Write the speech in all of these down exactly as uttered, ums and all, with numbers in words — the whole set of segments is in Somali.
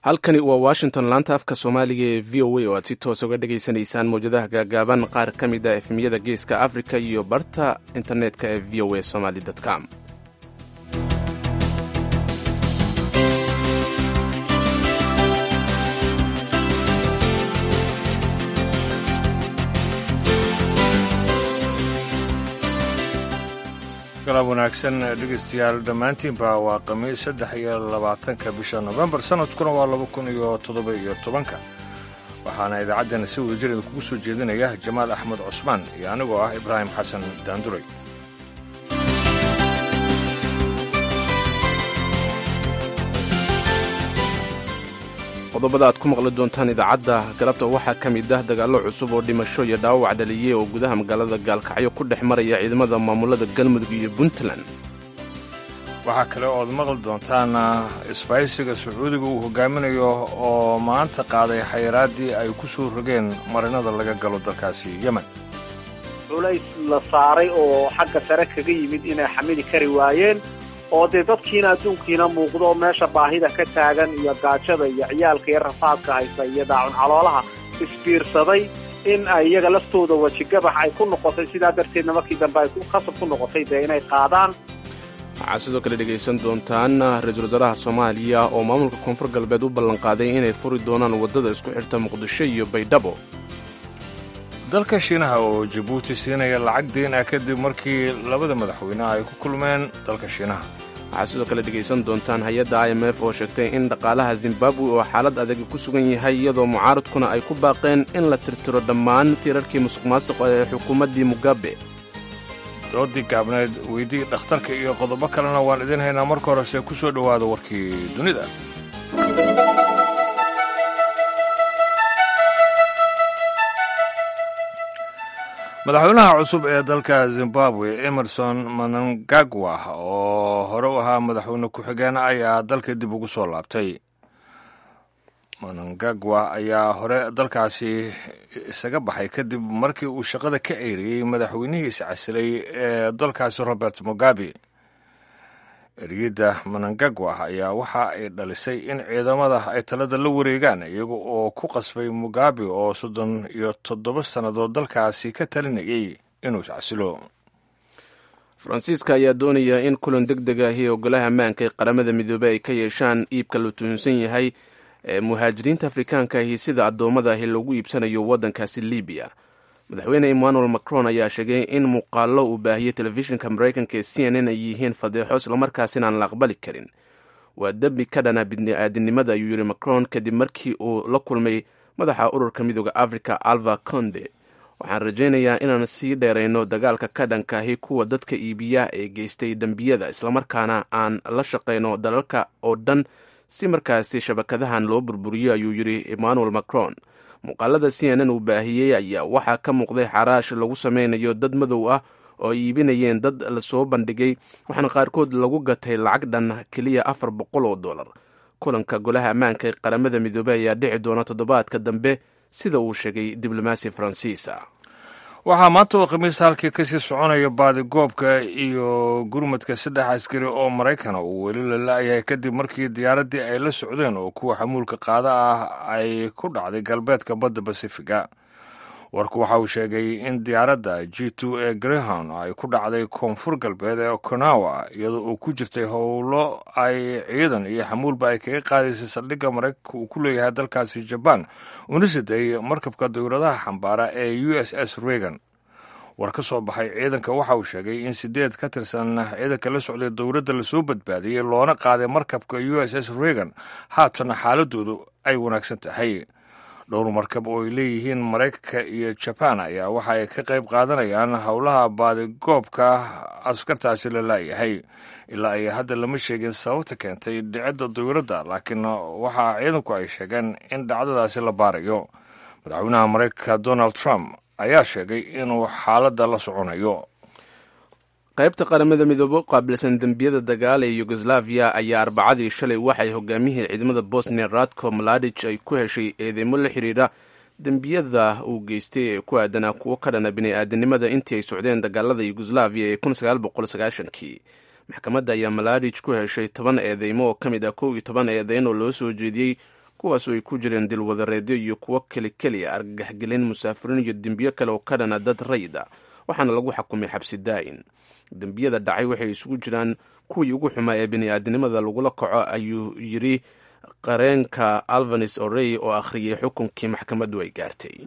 halkani waa washington laanta afka soomaaliga ee v o a oo aad si toos uga dhegaysanaysaan mawjadaha gaagaaban qaar ka mid a efemyada geeska africa iyo barta internetka ee v o a somaly com galab wanaagsan dhegaystayaal dhammaantiinba waa khamiis saddex iyo labaatanka bisha nofembar sanadkuna waa laba kun iyo toddoba iyo tobanka waxaana idaacaddeenna si wada jir idinkugu soo jeedinaya jamaal axmed cusmaan iyo anigoo ah ibraahim xasan daanduray qodobada aad ku maqli doontaan idaacadda galabta waxaa ka mid ah dagaallo cusub oo dhimasho iyo dhaawac dhaliyey oo gudaha magaalada gaalkacyo ku dhex maraya ciidamada maamulada galmudug iyo puntland waxaa kale ood maqli doontaan isbaysiga sacuudiga uu hogaaminayo oo maanta qaaday xayiraaddii ay ku soo rogeen marinada laga galo dalkaasi yemen culays la saaray oo xagga sare kaga yimid inay xamili kari waayeen oo dee dadkiina adduunkiina muuqdo meesha baahida ka taagan iyo gaajada iyo ciyaalka iyo rafaadka haysta iyo daacun caloolaha isbiirsaday in ay iyaga laftooda wejigabax ay ku noqotay sidaa darteedna markii dambe ay khasab ku noqotay dee inay qaadaan waxaa sidoo kale dhegaysan doontaan ra-iisul wasaaraha soomaaliya oo maamulka koonfur galbeed u ballanqaaday inay furi doonaan waddada isku xirta muqdisho iyo baydhabo dalka shiinaha oo jabuuti siinaya lacag deen ah kadib markii labada madaxweyne ay ku kulmeen dalka shiinaha waxaa sidoo kale dhegaysan doontaan hay-adda i m f oo sheegtay in dhaqaalaha zimbabwe oo xaalad adag ku sugan yahay iyadoo mucaaradkuna ay ku baaqeen in la tirtiro dhammaan tiirarkii musuq maasuqa ee xukuumaddii mugabe doodii gaabneed weydii dhakhtarka iyo qodobo kalena waan idin haynaa marka horese ku soo dhowaada warkii dunida madaxweynaha cusub ee dalka zimbabwe emerson mnangagwa oo hore u ahaa madaxweyne ku-xigeen ayaa dalka dib ugu soo laabtay mnangagwa ayaa hore dalkaasi isaga baxay kadib markii uu shaqada ka ceeriyey madaxweynihii iscasilay ee dalkaasi robert mugabe eriyadda mnangagwa ayaa waxa ay dhalisay in ciidamada ay talada la wareegaan iyaga oo ku qasbay mugabe oo soddon iyo toddoba sannadood dalkaasi ka talinayay inuu iscasilo faransiiska ayaa doonaya in kulan deg deg ahi oo golaha ammaanka ee qaramada midoobey ay ka yeeshaan iibka la tuhunsan yahay ee muhaajiriinta afrikaanka ahi sida addoommada ahi loogu iibsanayo waddankaasi libiya madaxweyne emmanuel macron ayaa sheegay in muuqaallo uu baahiyey telefishinka maraykanka ee c n n ay yihiin fadeexo islamarkaasina aan la aqbali karin waa dembi ka dhana bini'aadinimada ayuu yidhi macron kadib markii uu la kulmay madaxa ururka midooda africa alva conde waxaan rajaynayaa inaan sii dheerayno dagaalka ka dhankaahi kuwa dadka iibiya ee geystay dembiyada islamarkaana aan la shaqayno dalalka oo dhan si markaasi shabakadahan loo burburiyo ayuu yidhi emmanuel macron muuqaalada c n n uu baahiyey ayaa waxaa ka muuqday xaraash lagu samaynayo dad madow ah oo ay iibinayeen dad lasoo bandhigay waxaana qaarkood lagu gatay lacag dhan keliya afar boqol oo dollar kulanka golaha ammaanka ee qaramada midoobey ayaa dhici doona toddobaadka dambe sida uu sheegay diblomaasi faransiisa waxaa maanta oo khamiis halkii kasii soconaya baadigoobka iyo gurmadka saddex askari oo maraykana uu weli la la-yahay kadib markii diyaaraddii ay la socdeen oo kuwa xamuulka qaada ah ay ku dhacday galbeedka badda basifiga warku waxa uu sheegay in diyaaradda g two ee greyhound ay ku dhacday koonfur galbeed ee okinawa iyadoo uu ku jirtay howlo ay ciidan iyo xamuulba ay kaga qaadaysay saldhigga maraykanka uu ku leeyahay dalkaasi jabaan una siday markabka dawladaha xambaara ee u s s reagan war ka soo baxay ciidanka waxa uu sheegay in sideed ka tirsan ciidanka la socday dowladda lasoo badbaadiyey loona qaaday markabka u s s reagan haatana xaaladoodu ay wanaagsan tahay dhowr markab oo ay leeyihiin maraykanka iyo jabaan ayaa waxa ay ka qayb qaadanayaan howlaha baadigoobka askartaasi la laayahay ilaa ay hadda lama sheegin sababta keentay dhicidda dawladda laakiin waxaa ciidanku ay sheegeen in dhacdadaasi la baarayo madaxweynaha maraykanka donald trump ayaa sheegay inuu xaaladda la soconayo qaybta qaramada midoobe u qaabilsan dembiyada dagaal ee yugoslaviya ayaa arbacadii shalay waxay hogaamiyihii ciidamada bosnia radko mladic ay ku heshay eedeymo la xiriira dembiyada uu geystay ee ku aadanaa kuwo ka dhana bini'aadanimada intii ay socdeen dagaalada yugoslaviya ee kun sagaal boqol sagaashankii maxkamadda ayaa mladic ku heshay toban eedeymo oo ka mid ah kow iyo toban eedeyn oo loo soo jeediyey kuwaasoo ay ku jireen dilwadareedyo iyo kuwo keli keliya argagaxgelin musaafiriin iyo dembiyo kale oo ka dhana dad rayid ah waxaana lagu xukumay xabsi daa'in. dembiyada dhacay waxay isugu jiraan kuwii ugu xumaa ee bini'aadinimada lagula kaco ayuu yidhi qareenka Alvanis Orey oo akhriyay xukunkii maxkamaddu ay gaartay.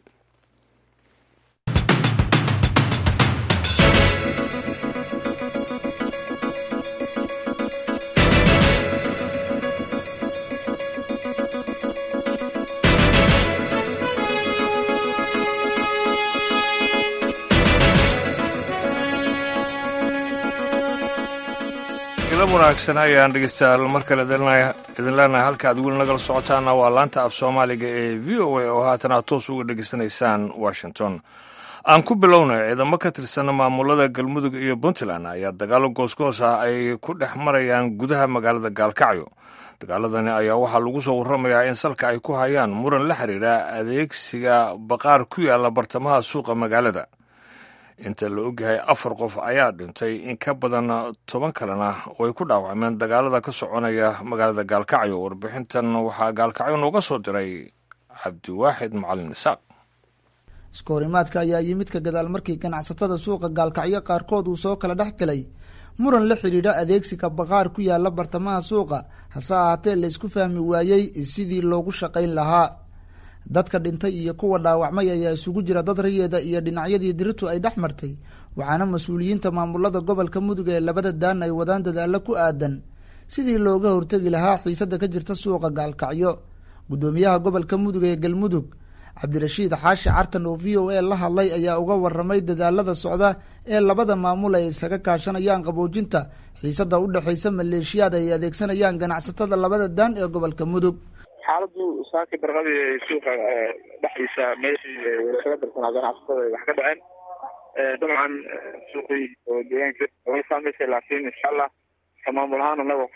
wanaagsan ayaan dhegeystayaal mar kale idin leenahay halka aad weli nagala socotaana waa laanta af soomaaliga ee v o a oo haatan aad toos uga dhegeysanaysaan Washington. aan ku bilownay ciidamo ka tirsan maamulada Galmudug iyo Puntland ayaa dagaalo goosgoos ah ay ku dhex marayaan gudaha magaalada Gaalkacyo. dagaaladani ayaa waxaa lagu soo warramayaa in salka ay ku hayaan muran la xiriira adeegsiga baqaar ku yaala bartamaha suuqa magaalada. inta la ogyahay afar qof ayaa dhintay in ka badan toban kalena way ku dhaawacmeen dagaalada ka soconaya magaalada Gaalkacyo. warbixintan waxaa Gaalkacyo nooga soo diray Cabdiwaaxid Macalin Isaaq. iskoorimaadka ayaa yimid ka gadaal markii ganacsatada suuqa Gaalkacyo qaarkood uu soo kala dhex galay muran la xiriira adeegsiga baqaar ku yaala bartamaha suuqa hase ahaatee la isku fahmi waayey sidii loogu shaqayn lahaa. dadka dhintay iyo kuwa dhaawacmay ayaa isugu jira dad rayeeda iyo dhinacyadii diritu ay dhex martay waxaana mas-uuliyiinta maamulada gobolka Mudug ee labada daan ay wadaan dadaalo ku aadan sidii looga hortagi lahaa xiisada ka jirta suuqa Gaalkacyo. gudoomiyaha gobolka Mudug ee Galmudug Cabdirashiid Xaashi Cartan oo V O A la hadlay ayaa uga warramay dadaalada socda ee labada maamul ay isaga kaashanayaan qaboojinta xiisada u dhaxaysa maleeshiyada ay adeegsanayaan ganacsatada labada daan ee gobolka Mudug. xaaladu saaki barqadii suuqa dhexdiisa meeshii wada bartanaa ganacsatada wax ka dhaceen dabcan suuqii oo deegaanka way saameysay laakiin insha allah maamul ahaan anaga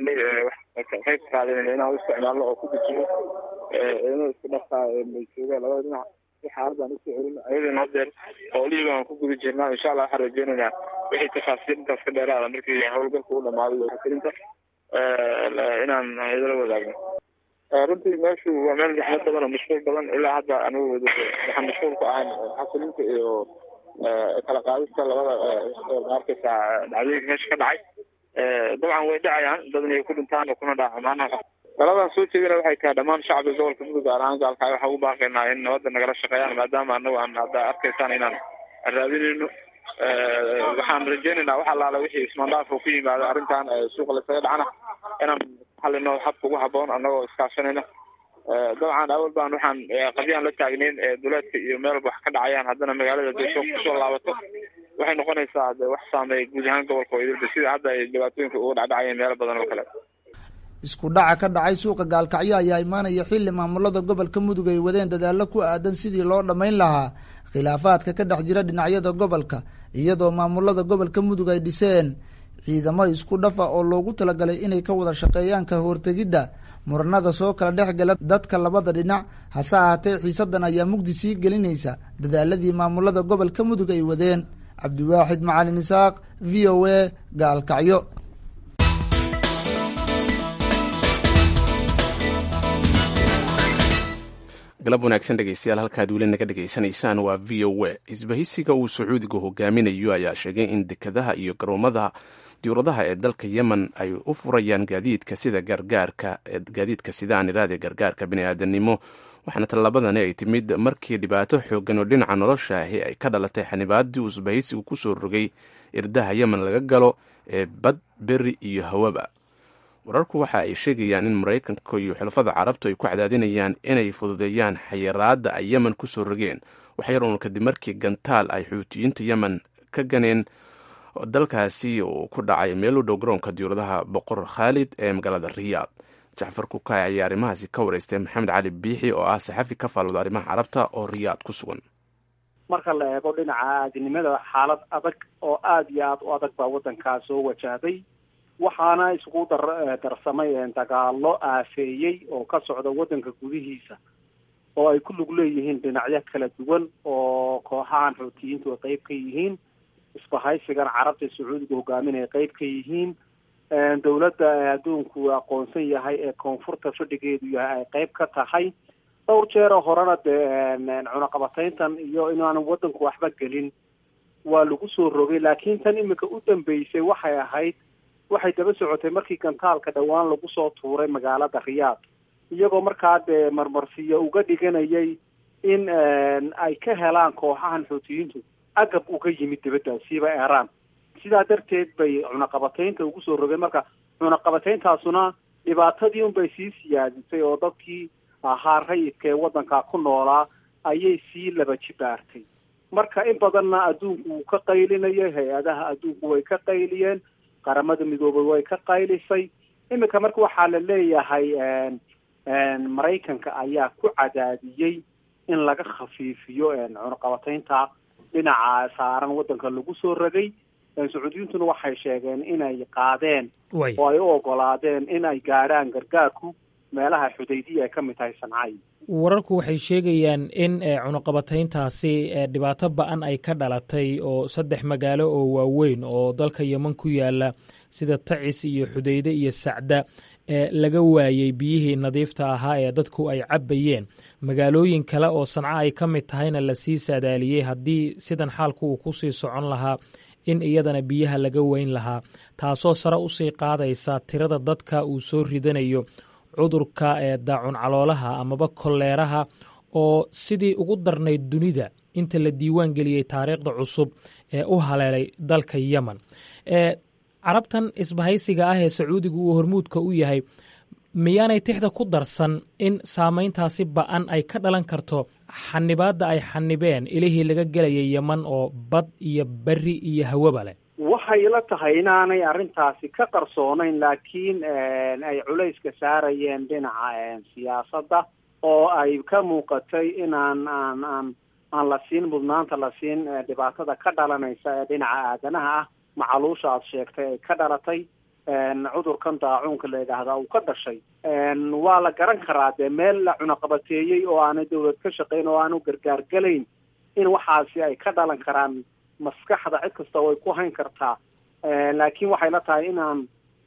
qayb qaadeen inaan isticmaalno oo ku dejiyo inuu isku dhafaa jooga labada dhinac si xaaladan u soo celin ayadana hadeer howlihii baan ku guda jirnaa insha allah waxaan rajeynaynaa wixii tafaasiil intaas ka dheeraada markii howlgalka u dhamaaday iyo xasilinta inaan idala wadaagno. runtii meeshu waa meel jaxmad badan oo mashquul badan ilaa hadda anigu waxaan mashquul ku ahayn xasilinta iyo kala qaadista labada markaysa dhacdooyinka meesha ka dhacay. dabcan way dhacayaan dad inay ku dhintaan oo kuna dhaacmaan. taladan soo jeedina waxay tahay dhammaan shacbiga gobolka Mudug gaar ahaan Gaalkacyo waxaa ugu baaqaynaa in nabadda nagala shaqeeyaan maadaama anagu aan hadda arkaysaan inaan raadinayno. waxaan rajeynaynaa wax allaala wixii ismaandhaaf oo ku yimaado arrintan suuqa lasaga dhacna inaan xalino habka ugu habboon annagoo iskaashanayna. dabcan awal baan waxaan qadyaan la taagnayn duleedka iyo meel wax ka dhacayaan haddana magaalada deesho kusoo laabato waxay noqonaysaa de wax saameeya guud ahaan gobolka oo sida hadda ay dhibaatooyinka uga dhacdhacayeen meelo badan oo kale. isku dhaca ka dhacay suuqa Gaalkacyo ayaa imaanaya xilli maamulada gobolka Mudug ay wadeen dadaalo ku aadan sidii loo dhamayn lahaa khilaafaadka ka dhex jira dhinacyada gobolka iyadoo maamulada gobolka Mudug ay dhiseen ciidamo isku dhafa oo loogu talagalay inay ka wada shaqeeyaan ka hortagidda muranada soo kala dhex gala dadka labada dhinac. hase ahaatee xiisadan ayaa mugdi sii gelinaysa dadaaladii maamulada gobolka Mudug ay wadeen. Cabdiwaaxid Macalin Isaaq, V O A, Gaalkacyo. galab wanaagsan dhegeystayaal halkaad weli naga dhegaysanaysaan waa V O A. isbahaysiga uu Sacuudiga hogaaminayo ayaa sheegay in dekedaha iyo garoomada diyaaradaha ee dalka Yemen ay u furayaan gaadiidka sida gargaarka gaadiidka sida aan iraade gargaarka bini'aadanimo waxaana talabadani ay timid markii dhibaato xoogan oo dhinaca nolosha ahi ay ka dhalatay xanibaadii uu isbahaysigu ku soo rogay irdaha Yemen laga galo ee bad beri iyo hawaba. wararku waxa ay sheegayaan in Mareykanka iyo xulafada Carabtu ay ku cadaadinayaan inay fududeeyaan xayiraadda ay Yemen ku soo rogeen waxyar uun kadib markii gantaal ay xuutiyiinta Yemen ka ganeen dalkaasi oo ku dhacay meel u dhow garoonka diyaaradaha Boqor Khalid ee magaalada Riyaad. Jacfar Kukay ayaa arrimahaasi ka wareystay Maxamed Cali Biixi oo ah saxafi ka faallooda arrimaha Carabta oo Riyaad ku sugan. marka la eego dhinaca aadinimada xaalad adag oo aad iyo aad u adag baa waddankaa soo wajahday waxaana isugu dar darsamay dagaalo aafeeyey oo ka socda waddanka gudihiisa oo ay ku lug leeyihiin dhinacyo kala duwan oo kooxahan xuutiyiintu ay qayb ka yihiin isbahaysigan Carabta Sacuudiga hogaaminaya qayb ka yihiin dawladda adduunku aqoonsan yahay ee koonfurta fadhigeedu yahay ay qayb ka tahay. dhowr jeeroo horena dee cunaqabatayntan iyo inaanu waddanku waxba gelin waa lagu soo rogay, laakiin tan iminka u dambeysay waxay ahayd waxay daba socotay markii gantaalka dhowaan lagu soo tuuray magaalada riyaad, iyagoo markaa dee marmarsiyo uga dhiganayay in ay ka helaan kooxahan xuutiyiintu agab uga yimid dibaddaasiiba Iran. sidaa darteed bay cunaqabataynta ugu soo rogeen. marka cunaqabatayntaasuna dhibaatadii unbay sii siyaadisay oo dadkii ahaa rayidka ee waddankaa ku noolaa ayay sii laba jibaartay. marka in badanna adduunku wuu ka qaylinayay, hay-adaha adduunku way ka qayliyeen, qaramada midoobay way ka qaylisay. iminka marka waxaa la leeyahay maraykanka ayaa ku cadaadiyey in laga khafiifiyo cunaqabataynta dhinaca saaran waddanka lagu soo rogay. sacuudiyiintuna waxay sheegeen inay qaadeen oo ay u ogolaadeen in ay gaadhaan gargaarku meelaha xudaydiya ay ka mid tahay Sancay. wararku waxay sheegayaan in cunaqabatayntaasi dhibaato ba-an ay ka dhalatay oo saddex magaalo oo waaweyn oo dalka Yemen ku yaala sida Tacis iyo Xudayde iyo Sacda laga waayay biyihii nadiifta ahaa ee dadku ay cabayeen. magaalooyin kale oo Sanca ay ka mid tahayna la sii saadaaliyey haddii sidan xaalku uu ku sii socon lahaa in iyadana biyaha laga weyn lahaa, taasoo sare usii qaadaysa tirada dadka uu soo ridanayo cudurka ee daacun caloolaha amaba koleeraha oo sidii ugu darnayd dunida inta la diiwaan geliyey taariikhda cusub ee u haleelay dalka Yemen. ee carabtan isbahaysiga ah ee Sacuudigu uu hormuudka u yahay miyaanay tixda ku darsan in saameyntaasi ba-an ay ka dhalan karto xanibaadda ay xanibeen ilihii laga gelayay Yemen oo bad iyo beri iyo hawaba leh? waxay la tahay inaanay arrintaasi ka qarsoonayn, laakiin ay culayska saarayeen dhinaca siyaasadda oo ay ka muuqatay inaan aan aan aan la siin mudnaanta la siin dhibaatada ka dhalanaysa ee dhinaca aadanaha ah. macaluusha aad sheegtay ay ka dhalatay cudurkan daacuunka la yidhaahdaa uu ka dhashay. waa la garan karaa dee meel la cunaqabateeyey oo aanay dawlad ka shaqayn oo aanu gargaar gelayn in waxaasi ay ka dhalan karaan maskaxda cid kasta way ku hayn kartaa. laakiin waxay la tahay inaan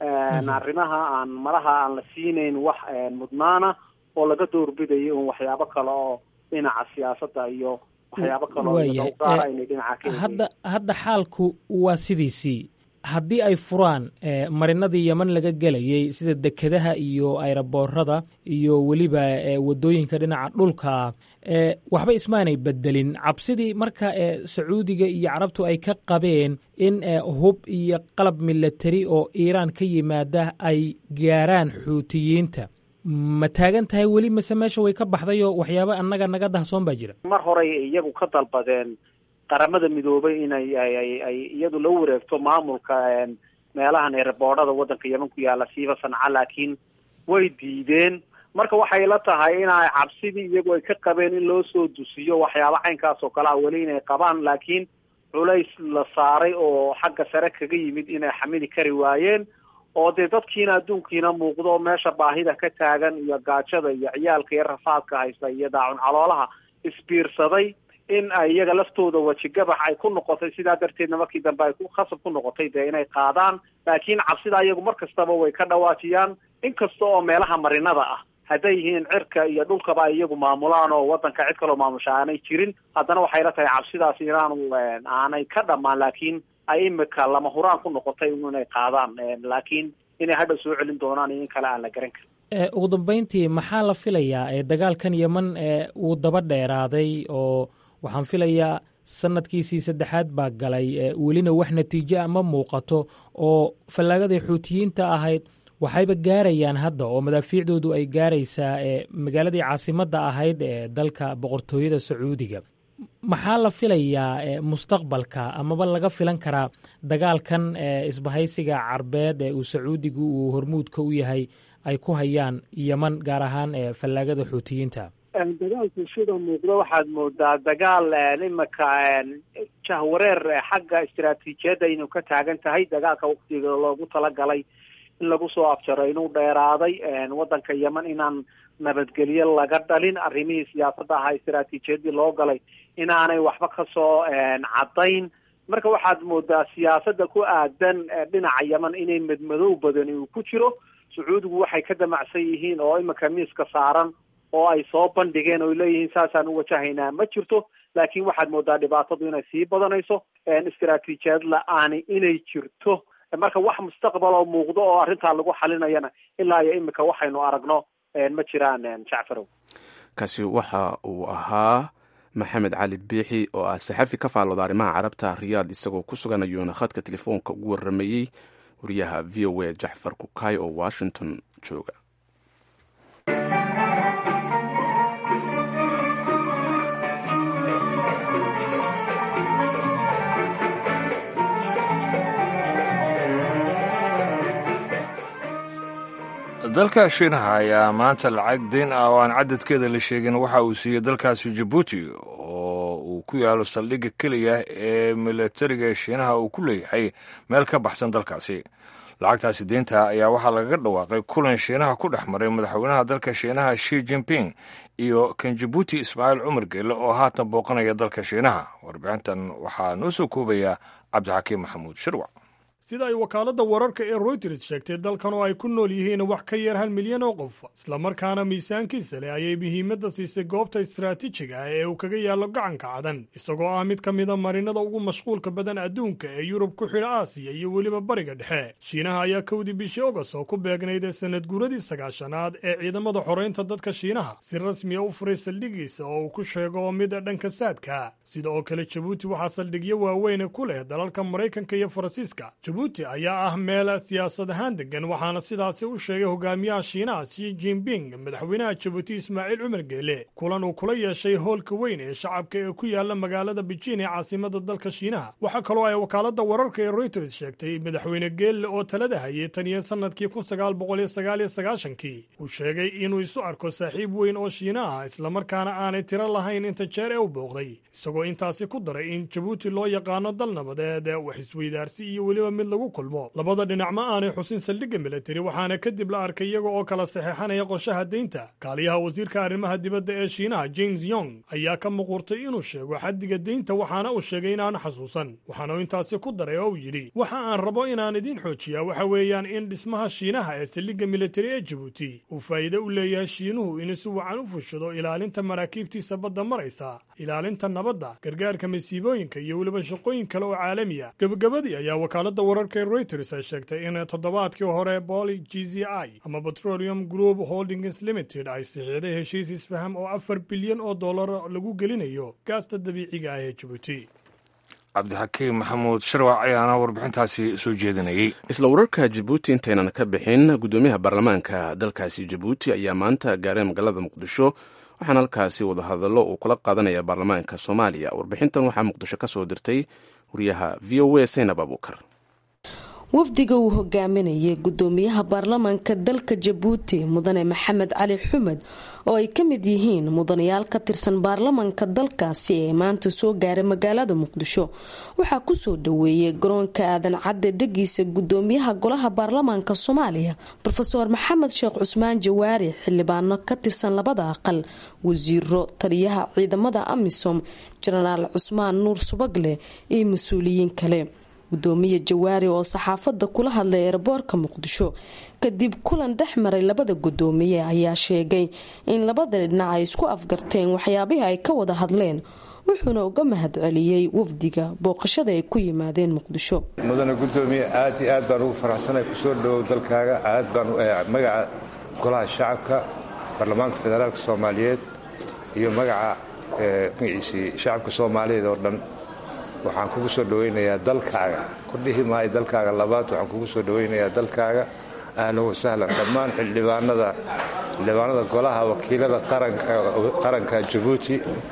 arrimaha aan malaha aan la siinayn wax mudnaana oo laga doorbidayo un waxyaabo kale oo dhinaca siyaasadda iyo waxyaabo kale oo gaara inay dhinaca ka hadda hadda xaalku waa sidiisii. haddii ay furaan marinadii Yemen laga gelayay sida dekedaha iyo ayraboorada iyo weliba wadooyinka dhinaca dhulka waxba ismaanay bedelin cabsidii marka Sacuudiga iyo Carabtu ay ka qabeen in hub iyo qalab military oo Iran ka yimaada ay gaaraan xuutiyiinta. ma taagan tahay weli mase meesha way ka baxday oo waxyaabo annaga naga dahsoon baa jira? mar hore iyagu ka dalbadeen qaramada midoobay inay ay iyadu la wareegto maamulka meelahan eeraboorada waddanka Yemen ku yaala siiba Sanca, laakiin way diideen. marka waxay la tahay inay cabsidii iyagu ay ka qabeen in loo soo dusiyo waxyaabo caynkaas oo kale ah weli inay qabaan, laakiin culays la saaray oo xagga sare kaga yimid inay xamili kari waayeen oo dee dadkiina adduunkiina muuqdo meesha baahida ka taagan iyo gaajada iyo ciyaalka iyo rafaadka haysta iyo daacun caloolaha isbiirsaday in ay iyaga laftooda wajigabax ay ku noqotay. sidaa darteedna markii dambe ay ku khasab ku noqotay dee inay qaadaan, laakiin cabsida iyagu mar kastaba way ka dhawaajiyaan. inkasta oo meelaha marinada ah hadday yihiin cirka iyo dhulkaba ay iyagu maamulaan oo waddanka cid kaloo maamusha aanay jirin, haddana waxay la tahay cabsidaas inaanu aanay ka dhammaan, laakiin ay imika lama huraan ku noqotay inay qaadaan, laakiin inay hadha soo celin doonaan iyo in kale aan la garan karin. ugu dambeyntii maxaa la filayaa dagaalkan Yemen uu daba dheeraaday oo waxaan filayaa sanadkiisii saddexaad baa galay, welina wax natiijo ama muuqato oo fallaagadii xuutiyiinta ahayd waxayba gaarayaan hadda oo madaafiicdoodu ay gaaraysaa magaaladii caasimadda ahayd ee dalka boqortooyada Sacuudiga. maxaa la filayaa mustaqbalka amaba laga filan karaa dagaalkan isbahaysiga carbeed ee uu Sacuudigu uu hormuudka u yahay ay ku hayaan Yemen gaar ahaan fallaagada xuutiyiinta? dagaalku sida muuqdo waxaad moodaa dagaal imika jahwareer xagga istiraatiijiyadda inuu ka taagan tahay. dagaalka waqtiga loogu talagalay in lagu soo afjaro inuu dheeraaday, waddanka Yemen inaan nabadgelyo laga dhalin, arrimihii siyaasadda ahaa istiraatiijiyadii loo galay inaanay waxba kasoo caddayn. marka waxaad moodaa siyaasadda ku aadan dhinaca yeman inay madmadow badani uu ku jiro. sacuudigu waxay ka damacsan yihiin oo iminka miiska saaran oo ay soo bandhigeen oo leeyihiin saasaan u wajahaynaa ma jirto, laakiin waxaad moodaa dhibaatadu inay sii badanayso, istaraatiijiyad la-aani inay jirto. marka wax mustaqbal oo muuqdo oo arrintaa lagu xalinayana ilaa iyo iminka waxaynu aragno ma jiraan. jacfarow kaasi waxa uu ahaa maxamed cali biixi oo ah saxafi ka faallooda arrimaha carabta riyaad, isagoo ku sugan ayuuna khadka telefoonka ugu waramayey wariyaha v o a jacfar kukay oo washington jooga. dalka shiinaha ayaa maanta lacag deyn ah oo aan cadadkeeda la sheegin waxa uu siiyey dalkaasi jabuuti oo uu ku yaalo saldhigga keliya ee milatariga shiinaha uu ku leeyahay meel ka baxsan dalkaasi. lacagtaasi deynta ayaa waxaa lagaga dhawaaqay kulan shiinaha ku dhex maray madaxweynaha dalka shiinaha shi jinping iyo kan jabuuti ismaaciil cumar geelle oo haatan booqanaya dalka shiinaha. warbixintan waxaa noo soo koobaya cabdixakiim maxamuud shirwac. sida ay wakaaladda wararka ee Reuters sheegtay, dalkan oo ay ku nool yihiin wax ka yar hal milyan oo qof islamarkaana miisaankiisa leh ayay muhiimadda siisay goobta istaraatiijiga ah ee uu kaga yaallo gacanka cadan, isagoo ah mid ka mida marinada ugu mashquulka badan adduunka ee Yurub ku xidha Aasiya iyo weliba bariga dhexe. Shiinaha ayaa kowdii bishii August oo ku beegnayd sanad guuradii sagaashanaad ee ciidamada xoreynta dadka Shiinaha si rasmi ah u furay saldhigiisa oo uu ku sheego mid dhanka saadka. sidoo kale Jabuuti waxaa saldhigyo waaweyn ku leh dalalka Mareykanka iyo Faransiiska. Jabuuti ayaa ah meel siyaasad ahaan degan, waxaana sidaasi u sheegay hogaamiyaha Shiinaha Xi Jinping madaxweynaha Jabuuti Ismaaciil Cumar Geelle kulan uu kula yeeshay hoolka weyn ee shacabka ee ku yaala magaalada Beijing ee caasimada dalka Shiinaha. waxaa kaloo ay wakaaladda wararka ee Reuters sheegtay madaxweyne Geelle oo talada hayay tan iyo sanadkii kun sagaal boqol iyo sagaal iyo sagaashankii uu sheegay inuu isu arko saaxiib weyn oo Shiinaha islamarkaana aanay tiro lahayn inta jeer ee u booqday, isagoo intaasi ku daray in Jabuuti loo yaqaano dal nabadeed wax isweydaarsi iyo weliba mid lagu kulmo. labada dhinac ma aanay xusin saldhigga militari, waxaana kadib la arkay iyaga oo kala saxeexanaya qorshaha deynta. kaaliyaha wasiirka arrimaha dibadda ee Shiinaha James Yong ayaa ka muquurtay inuu sheego xaddiga deynta, waxaana uu sheegay inaan xasuusan. waxaana uu intaasi ku daray oo uu yidhi waxa aan rabo inaan idin xoojiyaa waxa weeyaan in dhismaha Shiinaha ee saldhigga militari ee Jabuuti uu faa'iido u leeyahay Shiinuhu inuu si wacan u fushado ilaalinta maraakiibtiisa badda maraysa, ilaalinta nabadda, gargaarka masiibooyinka iyo weliba shaqooyin kale oo caalami ah. gabagabadii ayaa wakaaladda wararka ee Reuters ay sheegtay in toddobaadkii hore Poly G Z I ama Petroleum Group Holdings Limited ay saxiixday heshiis isfaham oo afar bilyan oo dollar lagu gelinayo gaasta dabiiciga ah ee Jabuuti. cabdixakiim maxamuud shirwac ayaana warbixintaasi soo jeedinayay. isla wararka Jabuuti intaynan ka bixin, gudoomiyaha baarlamaanka dalkaasi Jabuuti ayaa maanta gaaray magaalada Muqdisho, waxaana halkaasi wadahadallo uu kula qaadanaya baarlamaanka Soomaaliya. warbixintan waxaa Muqdisho ka soo dirtay wariyaha V O A Saynab Abuukar. wafdiga uu hogaaminayay gudoomiyaha baarlamaanka dalka Jabuuti mudane maxamed cali xumed oo ay ka mid yihiin mudanayaal ka tirsan baarlamaanka dalkaasi ee maanta soo gaaray magaalada Muqdisho waxaa ku soo dhaweeyay garoonka aadan cadde dhagiisa gudoomiyaha golaha baarlamaanka Soomaaliya Professor Maxamed Sheekh Cusmaan Jawaari, xildhibaano ka tirsan labada aqal, wasiiro, taliyaha ciidamada AMISOM Jenaraal Cusmaan Nuur Subagle iyo mas'uuliyiin kale. gudoomiye Jawaari oo saxaafadda kula hadlay eerboorka Muqdisho kadib kulan dhex maray labada gudoomiye ayaa sheegay in labada dhinac ay isku afgarteen waxyaabaha ay ka wada hadleen, wuxuuna uga mahadceliyay wafdiga booqashada ay ku yimaadeen Muqdisho. mudane gudoomiye aad iyo aad baan ugu faraxsanahay ku soo dhawow dalkaaga, aad baan magaca golaha shacabka baarlamaanka federaalka Soomaaliyeed iyo magaca magaciisa shacabka Soomaaliyeed oo dhan waxaan kugu soo dhaweynayaa dalkaaga. ku dhihi maayo dalkaaga labaad, waxaan kugu soo dhaweynayaa dalkaaga. ahlan wa sahlan dhammaan xildhibaanada xildhibaanada golaha wakiilada qaranka qaranka Jabuuti,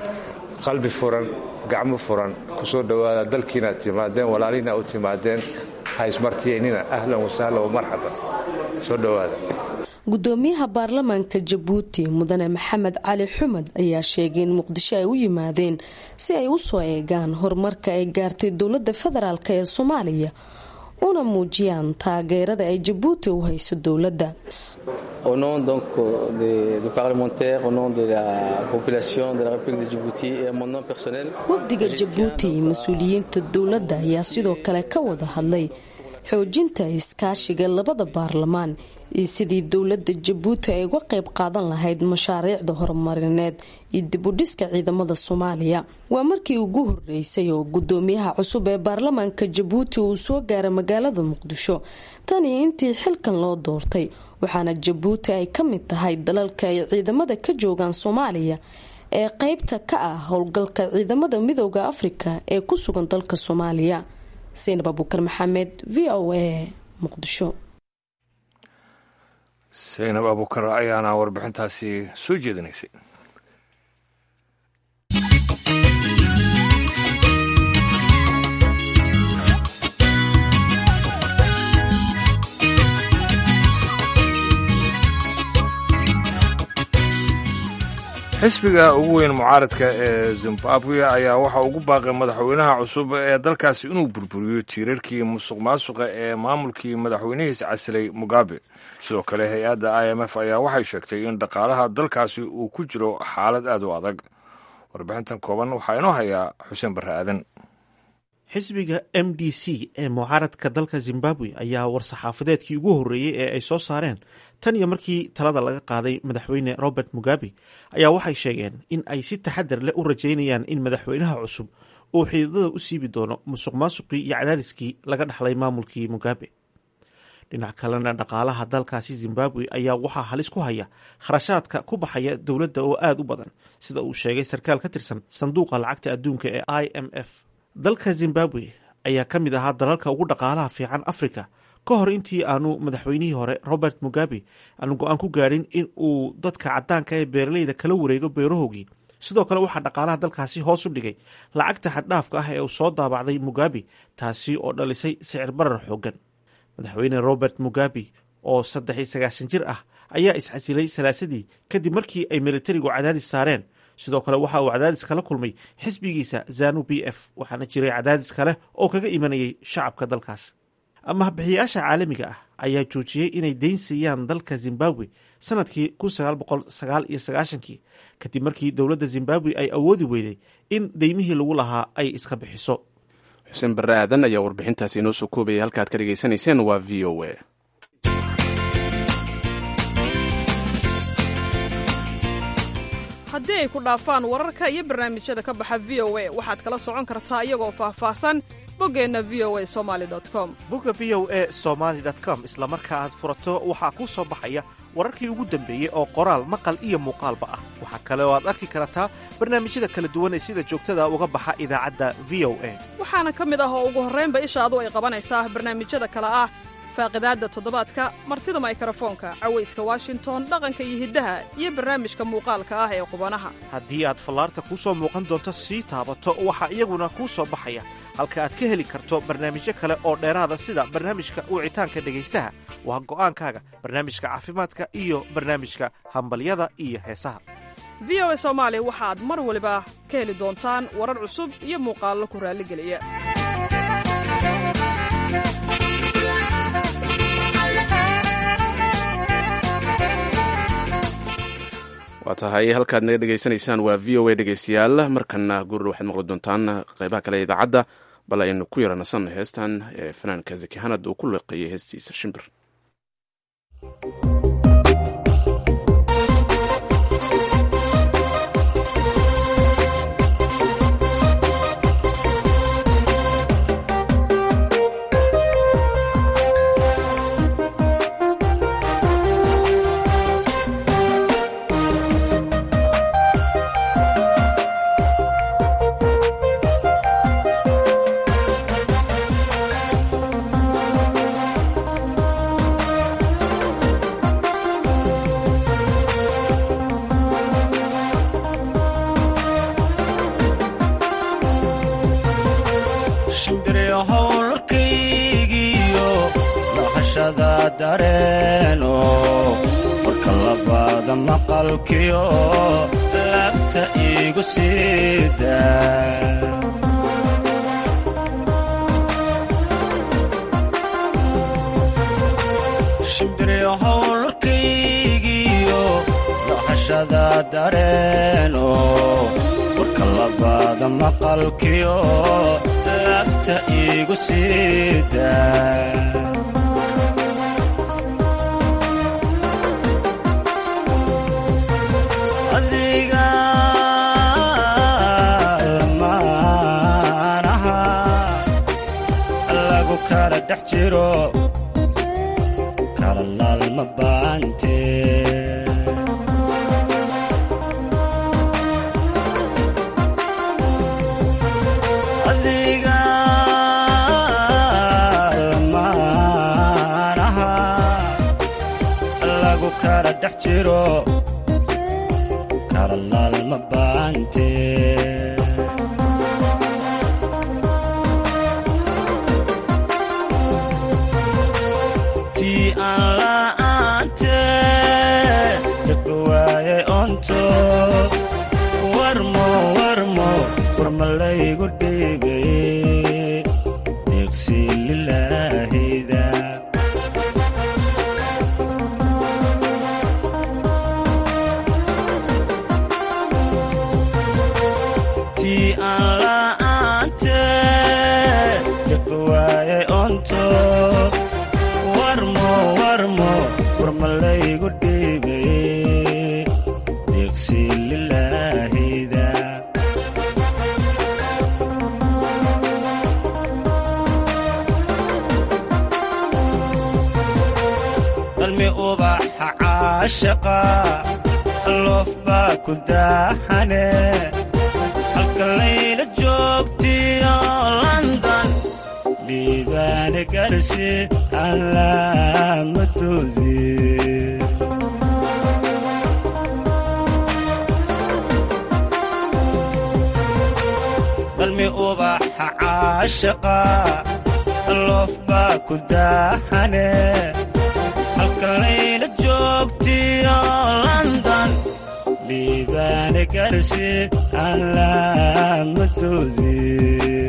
qalbi furan, gacmo furan, ku soo dhawaada dalkiina timaadeen, walaalina u timaadeen, ha ismartiyeynina. ahlan wa sahlan wa marxaba, soo dhawaada. gudoomiyaha baarlamaanka Jabuuti mudane maxamed cali xumed ayaa sheegay in Muqdisho ay u yimaadeen si ay u soo eegaan horumarka ay gaartay dowladda federaalk ee Soomaaliya una muujiyaan taageerada ay Jabuuti u hayso dowladda. au nom donc des, des parlementaires, au nom de la population de la République de Djibouti et à mon nom personnel. wafdiga Djibouti mas'uuliyiinta dawladda ayaa sidoo kale ka wada hadlay xoojinta iskaashiga labada baarlamaan iyo sidii dawladda Djibouti ay uga qayb qaadan lahayd mashaariicda horumarineed iyo dib u dhiska ciidamada Soomaaliya. Waa markii ugu horeysay oo gudoomiyaha cusub ee baarlamaanka Djibouti uu soo gaaray magaalada Muqdisho tan iyo intii xilkan loo doortay, waxaana Djibouti ay ka mid tahay dalalka ay ciidamada ka joogaan Soomaaliya ee qaybta ka ah howlgalka ciidamada midowga Afrika ee ku sugan dalka Soomaaliya. Saynab Abubakar Maxamed, V O A, Muqdisho. Saynab Abubakar ayaana warbixintaasi soo jeedinaysay. xisbiga ugu weyn mucaaradka ee Zimbabwe ayaa waxa ugu baaqay madaxweynaha cusub ee dalkaasi inuu burburiyo tiirarkii musuqmaasuqa ee maamulkii madaxweynihiisa casilay Mugabe. sidoo kale hay-adda I M F ayaa waxay sheegtay in dhaqaalaha dalkaasi uu ku jiro xaalad aad u adag. warbixintan kooban waxaa inoo hayaa xuseen barre aadan. xisbiga M D C ee mucaaradka dalka Zimbabwe ayaa war-saxaafadeedkii ugu horreeyey ee ay soo saareen tan iyo markii talada laga qaaday madaxweyne Robert Mugabe ayaa waxay sheegeen in ay si taxadar leh u rajaynayaan in madaxweynaha cusub uu xididada u siibi doono musuqmaasuqii iyo cadaadiskii laga dhaxlay maamulkii Mugabe. dhinac kalena dhaqaalaha dalkaasi Zimbabwe ayaa waxaa halis ku haya kharashaadka ku baxaya dowladda oo aad u badan, sida uu sheegay sarkaal ka tirsan sanduuqa lacagta adduunka ee I M F. dalka Zimbabwe ayaa ka mid ahaa dalalka ugu dhaqaalaha fiican Afrika ka hor intii aanu madaxweynihii hore Robert Mugabe aanu go-aan ku gaarin in uu dadka caddaanka ee beeralayda kala wareego beerahoogii. sidoo kale waxaa dhaqaalaha dalkaasi hoos u dhigay lacagta xaddhaafka ah ee uu soo daabacday Mugabe, taasi oo dhalisay sicir barar xooggan. madaxweyne Robert Mugabe oo saddex iyo sagaashan jir ah ayaa iscasilay salaasadii kadib markii ay militarigu cadaadis saareen. sidoo kale waxa uu cadaadis kala kulmay xisbigiisa ZANU P F, waxaana jiray cadaadis kale oo kaga imanayay shacabka dalkaas. amahabixiyaasha caalamiga ah ayaa joojiyey inay deyn siiyaan dalka Zimbabwe sanadkii kun sagaal boqol sagaal iyo sagaashankii kadib markii dowladda Zimbabwe ay awoodi weyday in deymihii lagu lahaa ay iska bixiso. xuseen barre aadan ayaa warbixintaasi inoo soo koobayay. halkaad ka dhegaysanayseen waa V O A. haddii ay ku dhaafaan wararka iyo barnaamijyada ka baxa V O A waxaad kala socon kartaa iyagoo faahfaahsan boggeenna v o a somaali com. bogga v o a somaali com isla marka aad furato waxaa kuu soo baxaya wararkii ugu dambeeyey oo qoraal maqal iyo muuqaalba ah. waxaa kale oo aad arki kartaa barnaamijyada kala duwan ee sida joogtada uga baxa idaacadda V O A. waxaana ka mid ah oo ugu horraynba ishaadu ay qabanaysaa barnaamijyada kale ah faaqidaadda toddobaadka, martida mikrofoonka, cawayska Washington, dhaqanka iyo hiddaha, iyo barnaamijka muuqaalka ah ee qubanaha. haddii aad fallaarta kuu soo muuqan doonto sii taabato waxaa iyaguna kuu soo baxaya halka aad ka heli karto barnaamijyo kale oo dheeraada sida barnaamijka wicitaanka dhegaystaha, waa go'aankaaga, barnaamijka caafimaadka iyo barnaamijka hambalyada iyo heesaha. V O A Soomaali waxaad mar waliba ka heli doontaan warar cusub iyo muuqaallo ku raalligeliya. waa tahay halkaad naga dhegaysanaysaan waa V O A dhegaystayaal. markana gurur waxaad maqli doontaan qaybaha kale idaacadda, bal aynu ku yaranasanno heestan ee fanaanka Zaki Hanad uu ku leeqeeyay heestiisa Shimbir. dareeno marka labaada maqalkiyo laabta igu siida shimbiriyo howlkaygiyo wada dareeno warka labaada maqalkiyo labta igu siida adiga maanaha lagu kala dhex jiro kala laalma baante kala dhex jiro kala laalma baante tii aan la'aante dhibka waaye onto warmo warmo warma laygu dhiibay deeqsi lilaahida warmo warmo warma laygu dhiibay deeqsi lilaahida qalmi ubaxa caashaqa loof baa ku daahane halka layla joogtiyo london liibaane garsi calaamadoodii qalmi ubaxa caashaqa loof baa ku daahane halka layla joogtiyo london liibaane garsi calaamadoodii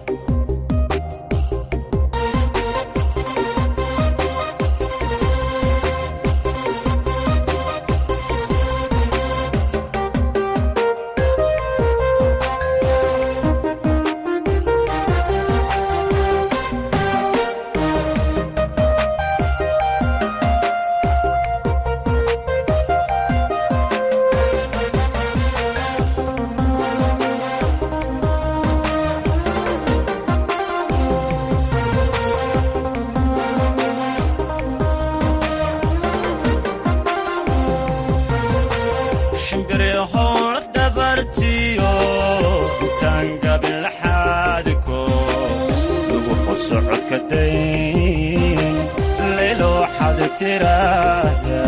socodka dayn laylo xada tiraada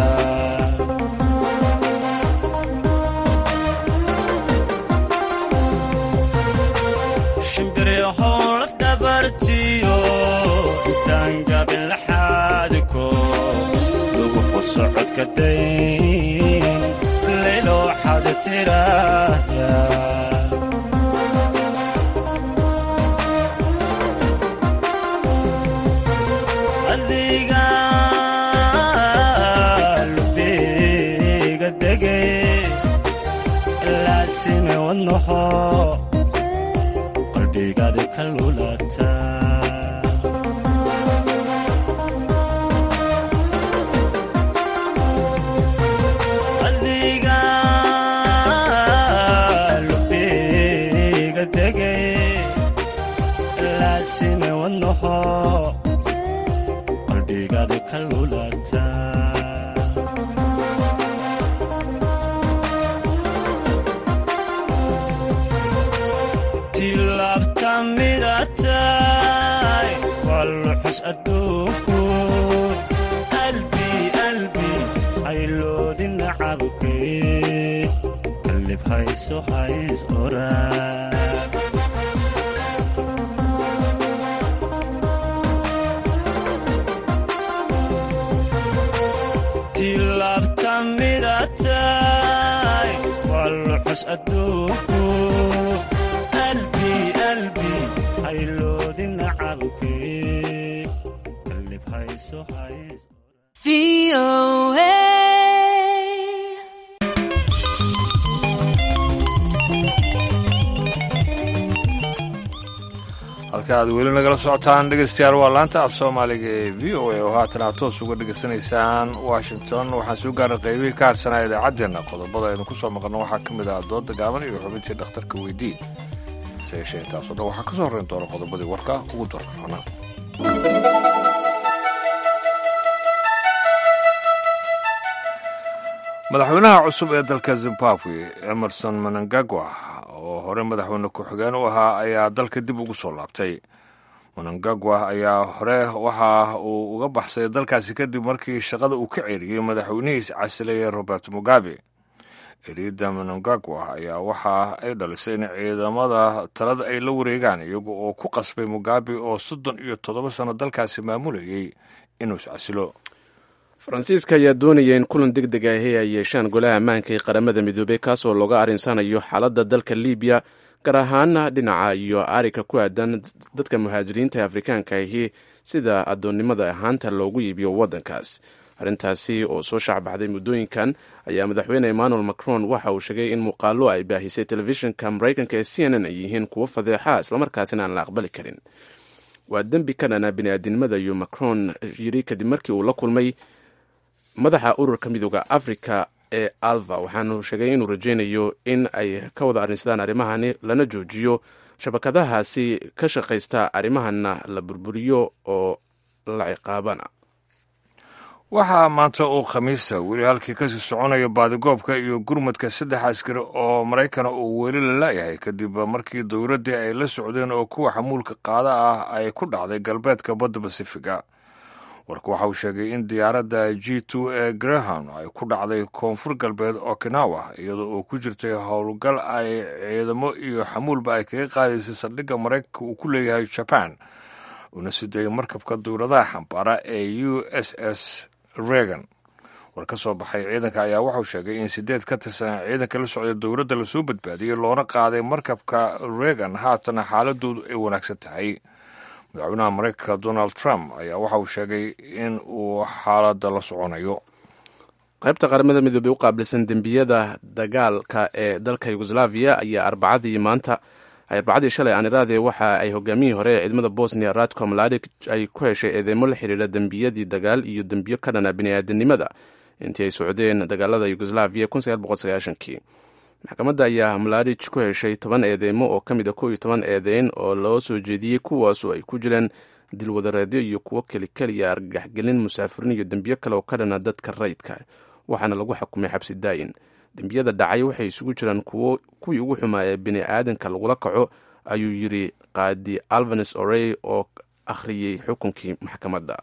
shimbiryahow laf dhabartiyo intaangaabin laxaadiko luguxu socodka dayn laylo xada tiraada laasime wadnaho qalbigaadi ka lulata adiga lubiga degay laasime wadnaho qalbigaadi ka lulata miratay waluxus adduunku qalbi qalbi ayloodi nacabkay qalib hayso hays oraa tilabta miratay waluxus adduunku halka aad weli nagala socotaan dhegeystayaal waa laanta af soomaaliga ee v o a oo haatan aad toos uga dhegaysanaysaan washington. waxaan soo gaaray qaybihii ka harsanaa idaacaddeenna. qodobada aynu ku soo maqalno waxaa ka mid ah dooda gaaban iyo xubintii dhakhtarka weydii. hase yeeshee intaasoo dhan waxaa ka soo horreyn doona qodobadii warka ugu doorka roonaa. madaxweynaha cusub ee dalka zimbabwe emerson mnangagwa oo hore madaxweyne ku-xigeen u ahaa ayaa dalka dib ugu soo laabtay. mnangagwa ayaa hore waxa uu uga baxsay dalkaasi kadib markii shaqada uu ka ceeriyey madaxweynihiis casilayay robert mugabe. eriyadda mnangagwa ayaa waxa ay dhalisay in ciidamada talada ay la wareegaan iyaga oo ku qasbay mugabe oo soddon iyo toddoba sano dalkaasi maamulayay inuu iscasilo. faransiiska ayaa doonaya in kulan deg deg ahi ay yeeshaan golaha ammaanka ee qaramada midoobey kaasoo looga arinsanayo xaaladda dalka libiya, gaar ahaana dhinaca iyo arika ku aadan dadka muhaajiriinta ee afrikaanka ahi sida addoonnimada ahaanta loogu iibiyo waddankaas. arrintaasi oo soo shaacbaxday muddooyinkan ayaa madaxweyne emmanuel macron waxa uu sheegay in muuqaallo ay baahisay telefishinka maraykanka ee c n n ay yihiin kuwo fadeexa islamarkaasina aan la aqbali karin. waa dembi ka dhana bini'aadinimada iyo macron yiri kadib markii uu la kulmay madaxa ururka midooda africa ee alva, waxaanu sheegay inuu rajaynayo in ay ka wada arrinsadaan arrimahani lana joojiyo shabakadahaasi ka shaqaysta arrimahana la burburiyo oo la ciqaabana. waxaa maanta uu khamiista weli halkii kasii soconaya baadigoobka iyo gurmadka saddex askari oo maraykana uu weli la la'yahay kadib markii dowladdii ay la socdeen oo kuwa xamuulka qaada ah ay ku dhacday galbeedka badda basifiga. warka waxa uu sheegay in diyaaradda g two ee graham ay ku dhacday koonfur galbeed okinawa iyadoo oo ku jirtay howlgal ay ciidamo iyo xamuulba ay kaga qaadaysay saldhigga maraykanka uu ku leeyahay jaban, una siday markabka dowladaha xambaara ee u s s regan. war ka soo baxay ciidanka ayaa waxauu sheegay in sideed ka tirsan ciidanka la socday dowladda lasoo badbaadiyey loona qaaday markabka regan, haatana xaaladoodu ay wanaagsan tahay. madaxweynaha maraykanka donald trump ayaa waxa uu sheegay in uu xaaladda la soconayo. qaybta qaramada midoobey u qaabilsan dembiyada dagaalka ee dalka yugoslaviya ayaa arbacadii maanta arbacadii shalay aaniraade waxa ay hogaamiyihii hore ee ciidamada bosnia ratko mladic ay ku heshay eedeymo la xidhiidha dembiyadii dagaal iyo dembiyo ka dhana bini'aadanimada intii ay socdeen dagaalada yugoslaviya kii. maxkamadda ayaa mladic ku heshay toban eedeymo oo ka mid a kow iyo toban eedeyn oo loo soo jeediyey kuwaasoo ay ku jiraan dilwadareedyo iyo kuwo kelikeliya argagaxgelin, musaafirin iyo dembiyo kale oo ka dhana dadka rayidka, waxaana lagu xukumay xabsi daayin. dembiyada dhacay waxay isugu jiraan kuwii ugu xumaa ee bini'aadanka lagula kaco, ayuu yidhi qaadi alvanes orey oo akhriyey xukunkii maxkamadda.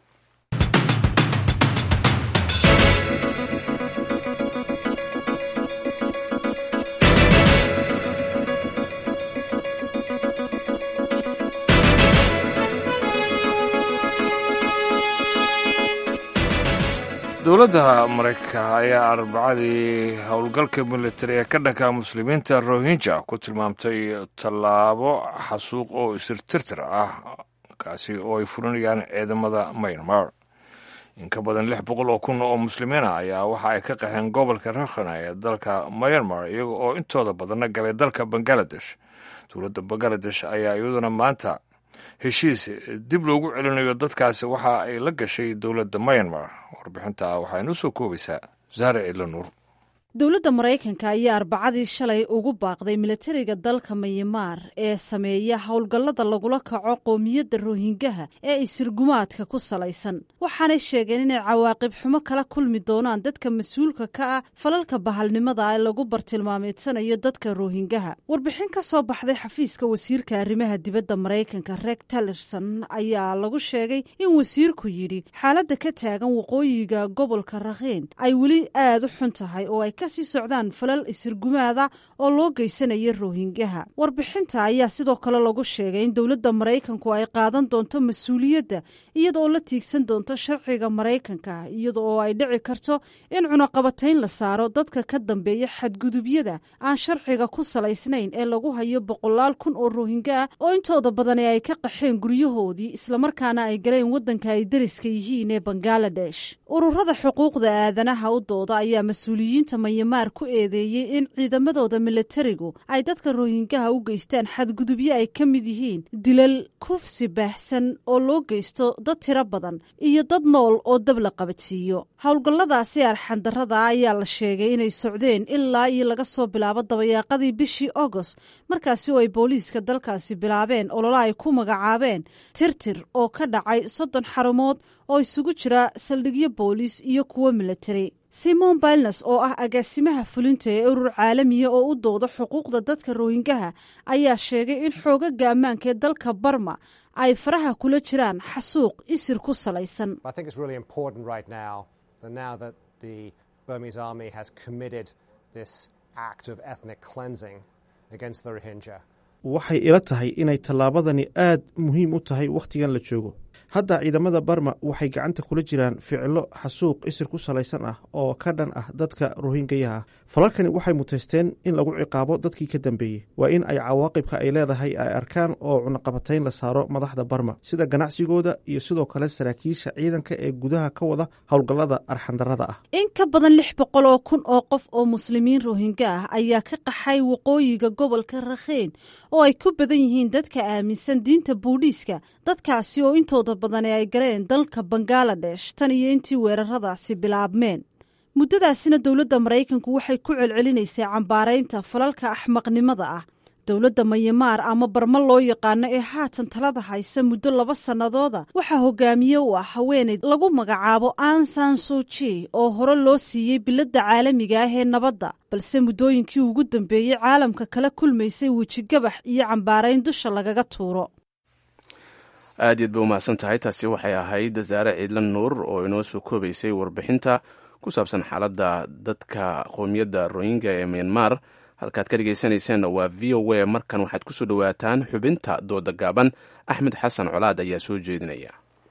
dowladda maraykanka ayaa arbacadii howlgalka militari ee ka dhanka muslimiinta rohinja ku tilmaamtay tallaabo xasuuq oo isirtirtir ah kaasi oo ay fulinayaan ciidamada myanmar. in ka badan lix boqol oo kun oo muslimiin ah ayaa waxa ay ka qaxeen gobolka rakhine ee dalka myanmar iyaga oo intooda badanna galay dalka bangaladesh. dowladda bangaladesh ayaa iyaduna maanta heshiis dib loogu celinayo dadkaasi waxa ay la gashay dowladda myanmar. warbixinta waxaa inoo soo koobaysaa zahra ciidla nuur. dowladda maraykanka ayaa arbacadii shalay ugu baaqday milatariga dalka myanmar ee sameeya howlgallada lagula kaco qoomiyadda rohingaha ee isirgumaadka ku salaysan, waxaanay sheegeen inay cawaaqib xumo kala kulmi doonaan dadka mas-uulka ka ah falalka bahalnimada ee lagu bartilmaameedsanayo dadka rohingaha. warbixin ka soo baxday xafiiska wasiirka arrimaha dibadda maraykanka rex tillerson ayaa lagu sheegay in wasiirku yidhi xaaladda ka taagan waqooyiga gobolka rakhine ay weli aada u xun tahay oo ay sii socdaan falal isirgumaada oo loo geysanaya rohingaha. warbixinta ayaa sidoo kale lagu sheegay in dowladda maraykanku ay qaadan doonto mas-uuliyadda iyada oo la tiigsan doonto sharciga maraykanka, iyada oo ay dhici karto in cunaqabatayn la saaro dadka ka dambeeya xadgudubyada aan sharciga ku salaysnayn ee lagu hayo boqolaal kun oo rohinga ah oo intooda badan ee ay ka qaxeen guryahoodii islamarkaana ay galeen waddanka ay dariska yihiin ee bangaladesh. ururada xuquuqda aadanaha u dooda ayaa mas-uuliyiinta mayamaar ku eedeeyey in ciidamadooda milatarigu ay dadka rohingaha u geystaan xadgudubyo ay ka mid yihiin dilal kufsi baahsan oo loo geysto dad tiro badan iyo dad nool oo dab la qabadsiiyo howlgalladaasi arxandarrada ayaa la sheegay inay socdeen ilaa iyo laga soo bilaabo dabayaaqadii bishii agost markaasi oo ay booliiska dalkaasi bilaabeen olola ay ku magacaabeen tirtir oo ka dhacay soddon xarumood oo isugu jira saldhigyo booliis iyo kuwo milatari simon bilnes oo ah agaasimaha fulinta ee urur caalamiya oo u dooda xuquuqda dadka rohingaha ayaa sheegay in xoogaga ammaanka ee dalka barma ay faraha kula jiraan xasuuq isir ku salaysan waxay ila tahay inay tallaabadani aad muhiim u tahay wakhtigan la joogo hadda ciidamada barma waxay gacanta kula jiraan ficilo xasuuq isir ku salaysan ah oo ka dhan ah dadka rohingayaha ah falalkani waxay muteysteen in lagu ciqaabo dadkii ka dambeeyey waa in ay cawaaqibka ay leedahay ay arkaan oo cunaqabatayn la saaro madaxda barma sida ganacsigooda iyo sidoo kale saraakiisha ciidanka ee gudaha ka wada howlgallada arxandarrada ah in ka badan lix boqol oo kun oo qof oo muslimiin rohinga ah ayaa ka qaxay waqooyiga gobolka rakhiin oo ay ku badan yihiin dadka aaminsan diinta buudhiiska dadkaasi oo intooda badan ee ay galeen dalka bangaladesh tan iyo intii weeraradaasi bilaabmeen muddadaasina dowladda maraykanku waxay ku celcelinaysay cambaaraynta falalka axmaqnimada ah dowladda mayamaar ama barma loo yaqaano ee haatan talada haysa muddo laba sannadooda waxaa hogaamiye u ah haweeney lagu magacaabo ansan suji oo hore loo siiyey biladda caalamiga ah ee nabadda balse muddooyinkii ugu dambeeyey caalamka kala kulmaysay wejigabax iyo cambaarayn dusha lagaga tuuro aad yaad bay umahadsan tahay taasi waxay ahayd zaare ciidlan nuur oo inoo soo koobaysay warbixinta ku saabsan xaaladda dadka qowmiyadda rohinga ee myanmar halkaad ka dhegaysanayseena waa v o a markan waxaad ku soo dhowaataan xubinta dooda gaaban axmed xasan colaad ayaa soo jeedinaya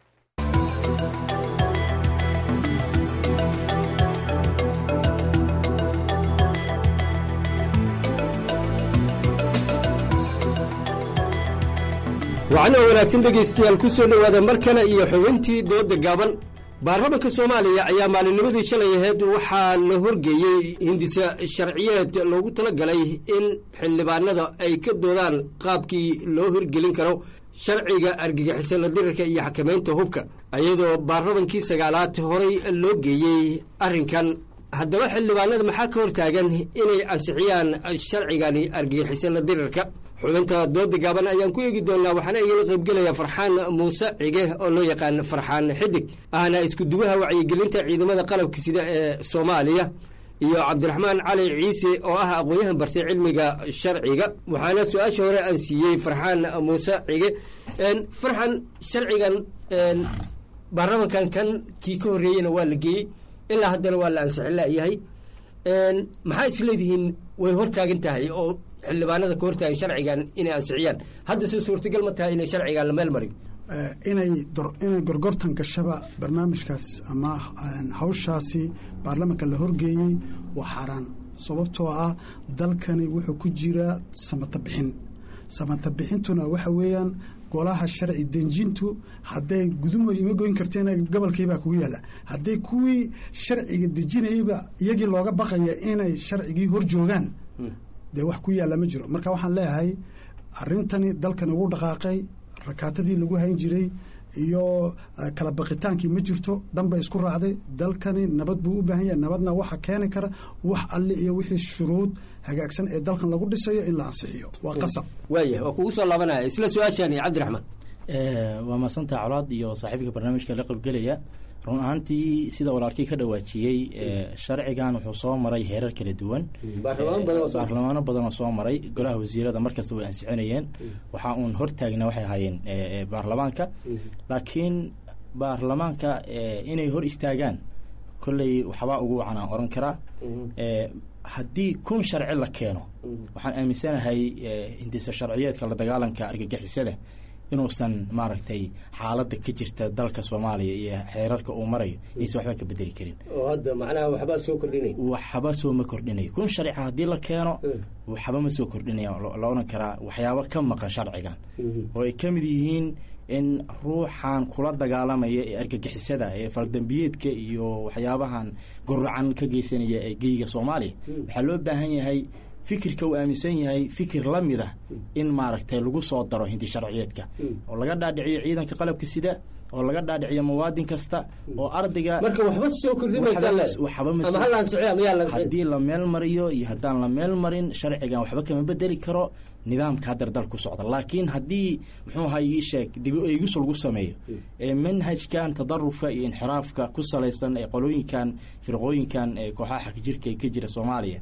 waxaana wanaagsan dhegaystayaal ku soo dhowaada mar kale iyo xubintii dooda gaaban baarlamaanka soomaaliya ayaa maalinnimadii shalay aheyd waxaa la horgeeyey hindisa sharciyeed loogu tala galay in xildhibaanada ay ka doodaan qaabkii loo hirgelin karo sharciga argagixisa la dirirka iyo xakamaynta hubka iyadoo baarlamankii sagaalaad horay loo geeyey arrinkan haddaba xildhibaanada maxaa ka hortaagan inay ansixiyaan sharcigani argagixisa la dirirka xubinta dooda gaaban ayaan ku eegi doonnaa waxaana igala qaybgelaya farxaan muuse cige oo loo yaqaan farxaan xidig ahna iskuduwaha wacyigelinta ciidamada qalabka sida ee soomaaliya iyo cabdiraxmaan cali ciise oo ah aqoon-yahan bartay cilmiga sharciga waxaana su-aasha hore aan siiyey farxaan muuse cige farxan sharcigan baarlamankan kan kii ka horreeyeyna waa la geeyey ilaa haddana waa la ansixin la'yahay maxaa isleedihiin way hortaagan tahay oo xildhibaanada ka hortaagan sharcigan inay ansixiyaan hadda si suurtagal ma tahay inay sharcigan la meel marin inay inay gorgortan gashaba barnaamijkaas ama hawshaasi baarlamanka la horgeeyey waa xaaraan sababtoo ah dalkani wuxuu ku jiraa samata bixin samata bixintuna waxa weeyaan golaha sharci denjintu hadday gudumooda ima goyn karteen gobolkiibaa kugu yaalla hadday kuwii sharciga dejinayeyba iyagii looga baqaya inay sharcigii hor joogaan dee wax ku yaalla ma jiro marka waxaan leeyahay arrintani dalkan ugu dhaqaaqay rakaatadii lagu hayn jiray iyo kala baqitaankii ma jirto dhanbay isku raacday dalkani nabad buu u baahan yahay nabadna waxa keeni kara wax alle iyo wixii shuruud hagaagsan ee dalkan lagu dhisayo in la ansixiyo waa qasab waaya waa kugu soo laabanaya isla su-aashani cabdiraxmaan waa maadsantaha colaad iyo saaxiibka barnaamijka la qaybgelaya run ahaantii sida walaalkii ka dhawaajiyey sharcigan wuxuu soo maray heerar kala duwan baarlamaano badanoo soo maray golaha wasiirada markasta way ansicinayeen waxaa uun hortaagna waxay ahaayeen baarlamaanka laakiin baarlamaanka inay hor istaagaan kolley waxbaa ugu wacan aan oran karaa haddii kun sharci la keeno waxaan aaminsanahay hindisa sharciyeedka la dagaalanka argagixisada inuusan maaragtay xaaladda ka jirta dalka soomaaliya iyo xeerarka uu marayo inaysan waxba ka bedeli karin oo hadda macnaha waxba soo kordhinay waxba soo ma kordhinayo kun sharci haddii la keeno waxba ma soo kordhinaya la odhan karaa waxyaabo ka maqan sharcigan oo ay ka mid yihiin in ruuxan kula dagaalamaya ee argagixisada ee faldambiyeedka iyo waxyaabahan guracan ka geysanaya ee geyga Soomaaliya waxaa loo baahan yahay fikirka uu aaminsan yahay fikir la mid ah in maaragtay lagu soo daro hindi sharciyeedka oo laga dhaadhiciyo ciidanka qalabka sida oo laga dhaadhiciyo muwaadin kasta oo ardayga marka waxba soo kordhinaysa waxba ma ama halaan socod ama yaa la hadii la meel mariyo iyo hadaan la meel marin sharcigan waxba kama bedeli karo nidaamka hadda dalku socda laakiin hadii muxuu ahaa ii sheeg dib u eegis lagu sameeyo ee manhajkan tadarrufka iyo inxiraafka ku salaysan ee qolooyinkan firqooyinkan ee kooxaha jirka ka jira Soomaaliya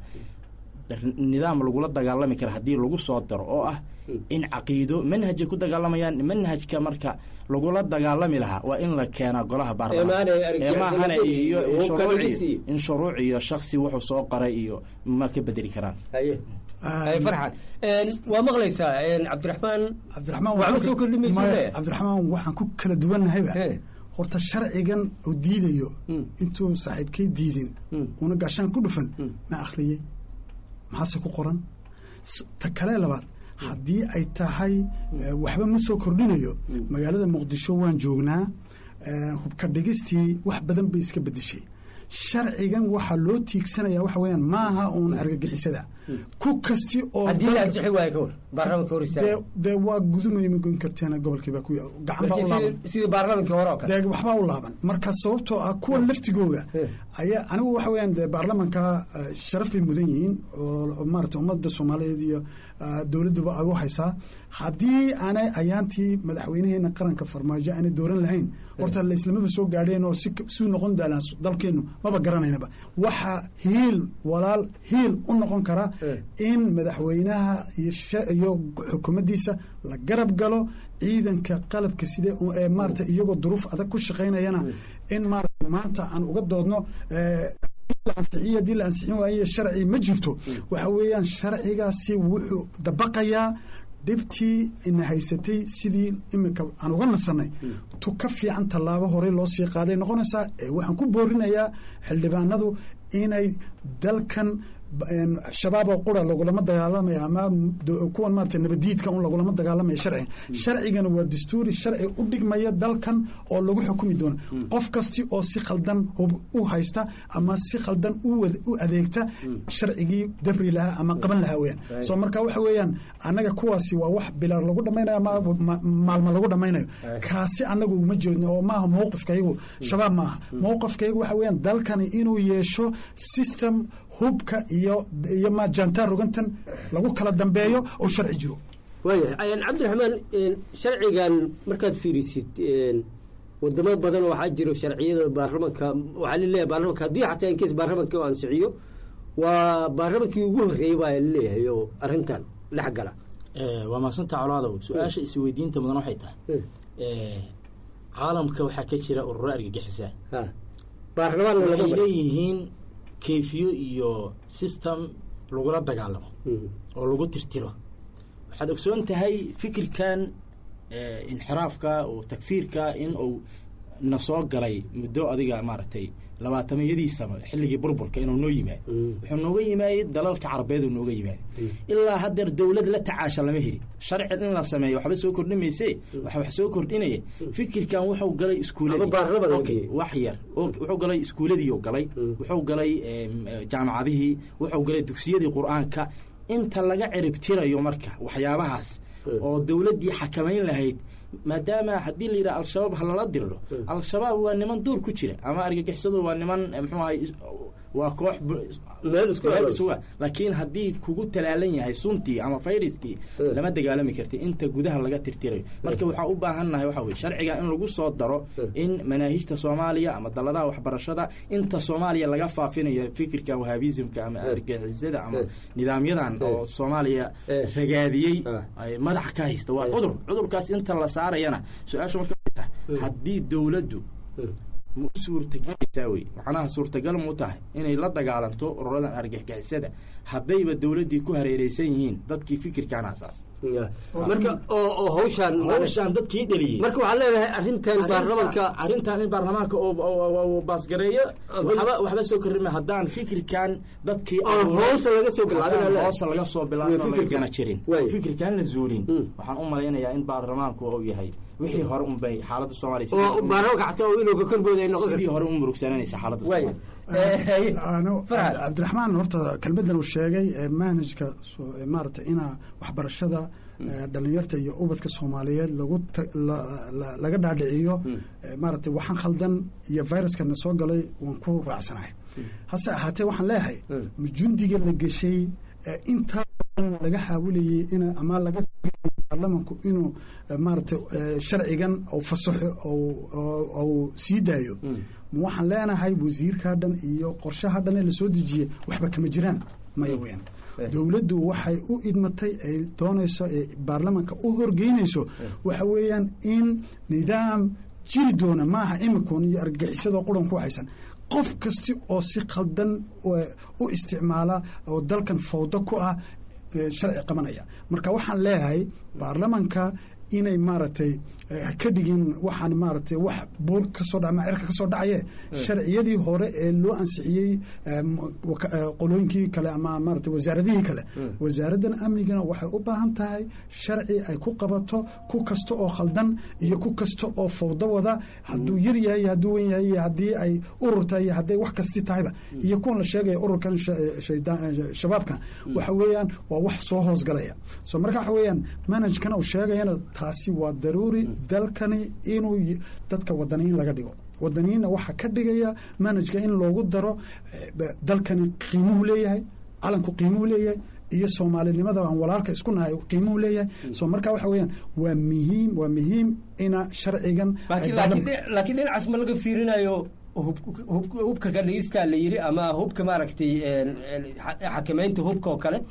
nidaam lagula dagaalami kara hadii lagu soo daro oo ah in caqiido manhaj ku dagaalamayaan manhajka marka lagula dagaalami lahaa waa in la keena golaha baarlamaanka iyo in shuruuc iyo shakhsi wuxuu soo qaray iyo ma ka bedeli karaan haye ay farxan een waa maqlaysaa een Cabdiraxmaan Cabdiraxmaan waxa soo kordhimaysaa Cabdiraxmaan waxaan ku kala duwanahay horta sharcigan uu diidayo intuu saaxiibkay diidin una gashan ku dhufan ma akhriyay maxaa ku qoran ta kale labaad haddii ay tahay waxba ma soo kordhinayo magaalada Muqdisho waan joognaa hubka dhigistii wax badan bay iska bedeshay sharcigan waxa loo tiigsanaya waxa weeyaan maaha uun argagixisada ku kasti oo hadii la saxi waayo kor baarlamaanka hor istaagay de waa gudumay ma goyn karteen gobolkiiba ku gacan baa u laaban sidii baarlamaanka hore oo kale de waxba u laaban marka sababtoo ah kuwa laftigooda ayaa anigu waxa weeyaan de baarlamaanka sharaf bay mudan yihiin oo maarta ummadda Soomaaliyeed iyo dawladduba ay u haysaa hadii aanay ayaantii madaxweynaheena qaranka farmaajo aanay dooran lahayn horta la islaamada soo gaadheen oo si si noqon daalaan dalkeenu maba garanaynaba waxa hiil walaal hiil u noqon kara in madaxweynaha iyo xukuumaddiisa la garab galo ciidanka qalabka sida ee maarta iyagoo duruuf adag ku shaqeynayana in maarta maanta aan uga doodno ansixiyada dil ansixin waaye sharci ma jirto waxa weeyaan sharcigaasi wuxuu dabaqayaa dibtii ina haysatay sidii imika aan uga nasanay tu ka fiican tallaabo hore loo sii qaaday noqonaysaa waxaan ku boorinayaa xildhibaanadu inay dalkan shabaab oo qura lagulama dagaalamaya ama kuwan maarta nabadiidka un lagulama dagaalamaya sharci sharcigana waa dastuuri sharci u dhigmaya dalkan oo lagu xukumi doono qof kasti oo si khaldan u haysta ama si khaldan u adeegta sharcigii dabri lahaa ama qaban lahaa weeyaan soo marka waxa weeyaan annaga kuwaasi waa wax bilaar lagu dhammaynayo maalma lagu dhammaynayo kaasi annagu uma jeedno oo maaha mowqifkaygu shabaab maaha mowqifkaygu waxa weeyaan dalkani inuu yeesho system hubka iyo iyo ma jantar rugantan lagu kala dambeeyo oo sharci jiro waayahay ayaan Cabdiraxmaan sharcigan markaad fiirisid wadamo badan waxa jiro sharciyada baarlamaanka waxa la leeyahay baarlamaanka hadii xataa in kiis baarlamaanka oo ansixiyo waa baarlamaankii ugu horeeyay baa la leeyahay oo arintan dhex gala ee waa maasanta calaado su'aasha isweydiinta mudan waxay tahay ee caalamka waxa ka jira ururo argagixisa ha baarlamaan waxay leeyihiin kayfiyo iyo system lagula dagaalamo oo lagu tirtiro waxaad ogsoon tahay fikirkan inxiraafka oo takfiirka in uu na soo galay muddo adiga maaragtay labaatamiyadii sano xilligii burburka inuu noo yimaado wuxuu nooga yimaayay dalalka carabeed uu nooga yimaado ilaa haddeer dawlad la tacaasha lama heli sharci in la sameeyo waxba soo kordhimayse waxa wax soo kordhinaya fikirkan wuxuu galay iskuuladii wax yar wuxuu galay iskuuladii oo galay wuxuu galay jaamacadihii wuxuu galay dugsiyadii quraanka inta laga cirib tirayo marka waxyaabahaas oo dawladii xakamayn lahayd maadaama hadii la yiraahdo al-shabaab halala diriro al-shabaab waa niman door ku jira ama argagixisadu waa niman muxuu ahay waa koox meel isku ah laakiin hadii kugu talaalan yahay suntii ama fayraskii lama dagaalami kartay inta gudaha laga tirtirayo marka waxa u baahanahay waxa weey sharciga in lagu soo daro in manaahijta Soomaaliya ama daladaha waxbarashada inta Soomaaliya laga faafinayo fikirka wahabismka ama argagixisada ama nidaamyadan oo Soomaaliya ragaadiyay ay madax ka haysta waa cudur cudurkaas inta la saarayana su'aasha marka hadii dawladdu suurtagal way macnaha suurtagal mu tahay inay la dagaalanto ururada argagixisada hadayba dawladii ku hareereysan yihiin dadkii fikirkan asaas marka oo hawshan hawshan dadkii dhaliyay marka waxa leeyahay arintan baarlamaanka arintan in baarlamaanka oo baasgareeyo waxba waxba soo korrima hadaan fikirkan dadkii hoos laga soo bilaabay hoos laga soo bilaabay fikirkan jirin fikirkan la zuulin waxaan u maleynayaa in baarlamaanku uu yahay wixii hore unbay xaaladda soomaaliya oo baarlamaanka xataa oo inuu ka korbooday noqon sidii hore u murugsananaysa xaaladda cabdiraxmaan horta kelmadan uu sheegay manhajka maaragtay inaa waxbarashada dhalinyarta iyo ubadka soomaaliyeed lagu laga dhaadhiciyo maaragtay waxaan khaldan iyo viruskana soo galay waan ku raacsanahay hase ahaatee waxaan leeyahay jundiga la geshay intaa laga xaawilayay in ama laga baarlamanku inuu maaragtay sharcigan ou fasaxo ou sii daayo waxaan leenahay wasiirka dhan iyo qorshaha dhan ee lasoo dejiyey waxba kama jiraan maya weyn dowladdu waxay u idmatay ay doonayso ee baarlamanka u horgeynayso waxa weeyaan in nidaam jiri doona maaha imikoon iyo argagixisadoo quran ku haysan qof kasti oo si khaldan u isticmaala oo dalkan fawdo ku ah sharci qabanaya marka waxaan leeyahay baarlamanka inay maaragtay ka dhigin waxaan maaragtay wax buur kasoo dha ama cirka kasoo dhacaye sharciyadii hore ee loo ansixiyey qolooyinkii kale ama maaragtay wasaaradihii kale wasaaraddan amnigana waxay u baahan tahay sharci ay ku qabato ku kasta oo khaldan iyo ku kasta oo fawdo wada hadduu yar yahay iyo hadduu wen yahay iyo haddii ay urur tahay iyo hadday wax kasti tahayba iyo kuwan la sheegaya ururkan shabaabkan waxa weeyaan waa wax soo hoosgalaya so marka waxa weeyaan manhajkana uu sheegayana taasi waa daruuri dalkani inuu dadka wadaniyiin laga dhigo wadaniyiinna waxaa ka dhigaya manhajka in loogu daro dalkani qiimuhu leeyahay calanku qiimuhu leeyahay iyo soomaalinimada aan walaalka isku nahay qiimuhu leeyahay so marka waxa weeyaan waa muhiim waa muhiim ina sharcigan laakiin dhinacaas ma laga fiirinayo hubka ka dhigistaa la yiri ama hubka maaragtay xakameynta hubka oo kale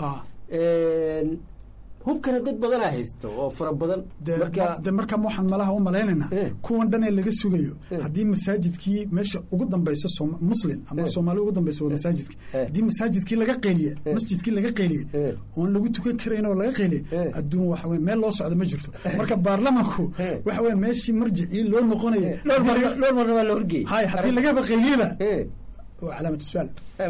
hubkana dad badanaa haysto oo fara badan de markaa waxaan malaha u malaynayna kuwan dhan ee laga sugayo haddii masaajidkii meesha ugu dambaysa muslim ama soomaali ugu dambaysa waa masaajidki haddii masaajidkii laga qeeliye masjidkii laga qeeliye oon lagu tukan karayn oo laga qeeliye adduun waxa weya meel loo socda ma jirto marka baarlamanku waxa weya meeshii marjicii loo noqonaya dhowr marna waa la horgeeyey hay haddii lagaba qeeliyeba waa calaamatu su-aal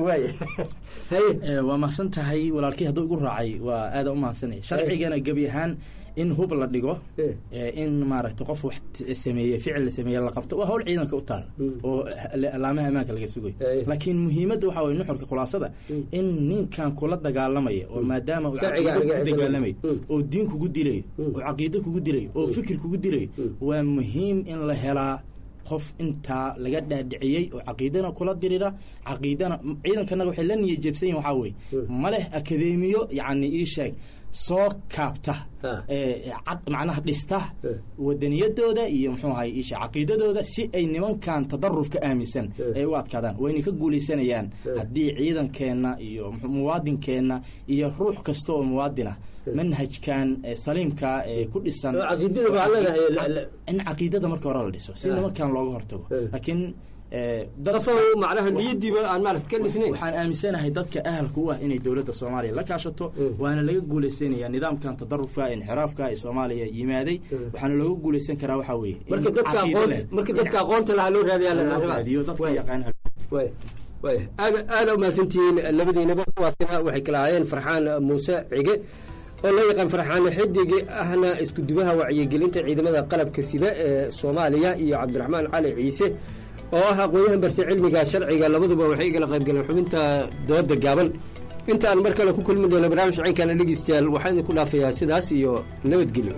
waa mahadsan tahay walaalkii hadduu igu raacay waa aada u mahadsanaya sharcigana gebi ahaan in hub la dhigo in maaragtay qof wax sameeye ficil la sameeye la qabto waa hawl ciidanka u taal oo alaamaha ammaanka laga sugayo laakiin muhiimadda waxaa waye nuxurka khulaasada in ninkan kula dagaalamaya oo maadaama uu caqiido kugu dagaalamay oo diin kugu dilayo oo caqiido kugu dilayo oo fikir kugu dilayo waa muhiim in la helaa qof intaa laga dhaadhiciyey oo caqiidana kula dirira caqiidana ciidankanaga waxay la niya jebsan yihin waxaa weye ma leh akadeemiyo yacni ii sheeg soo kaabta cad macnaha dhista wadaniyadooda iyo muxuu ahay isha caqiidadooda si ay nimankan tadaruf ka aaminsan ay u adkaadaan wayna ka guulaysanayaan haddii ciidankeenna iyo muwaadinkeenna iyo ruux kasta oo muwaadinah manhajkan saliimka ee ku dhisan in caqiidada marka hore la dhiso si nimankan looga hortago laakiin macnaha niyadiiba aan maarata ka dhisnayn waxaan aaminsanahay dadka ahalka u ah inay dowladda soomaaliya la kaashato waana laga guulaysanaya nidaamkan tadarufka inxiraafka ee soomaaliya yimaaday waxaana looga guulaysan karaa waxaa weeye marka dadka aqoon marka dadka aqoonta lahaa loo raadiyaa dadka yaqaan aada aada umahadsantihiin labadiinaba kuwaasina waxay kala ahaayeen farxaan muuse cige oo loo yaqaan farxaan xidig ahna isku dubaha wacyigelinta ciidamada qalabka sida ee soomaaliya iyo cabdiraxmaan cali ciise oo ah aqoon-yahan bartay cilmiga sharciga labaduba waxay igala qayb galeen xubinta dooda gaaban inta aan mar kale ku kulmi doono barnaamij cinkana dhegeystayaal waxaan idinku dhaafayaa sidaas iyo nabadgelyo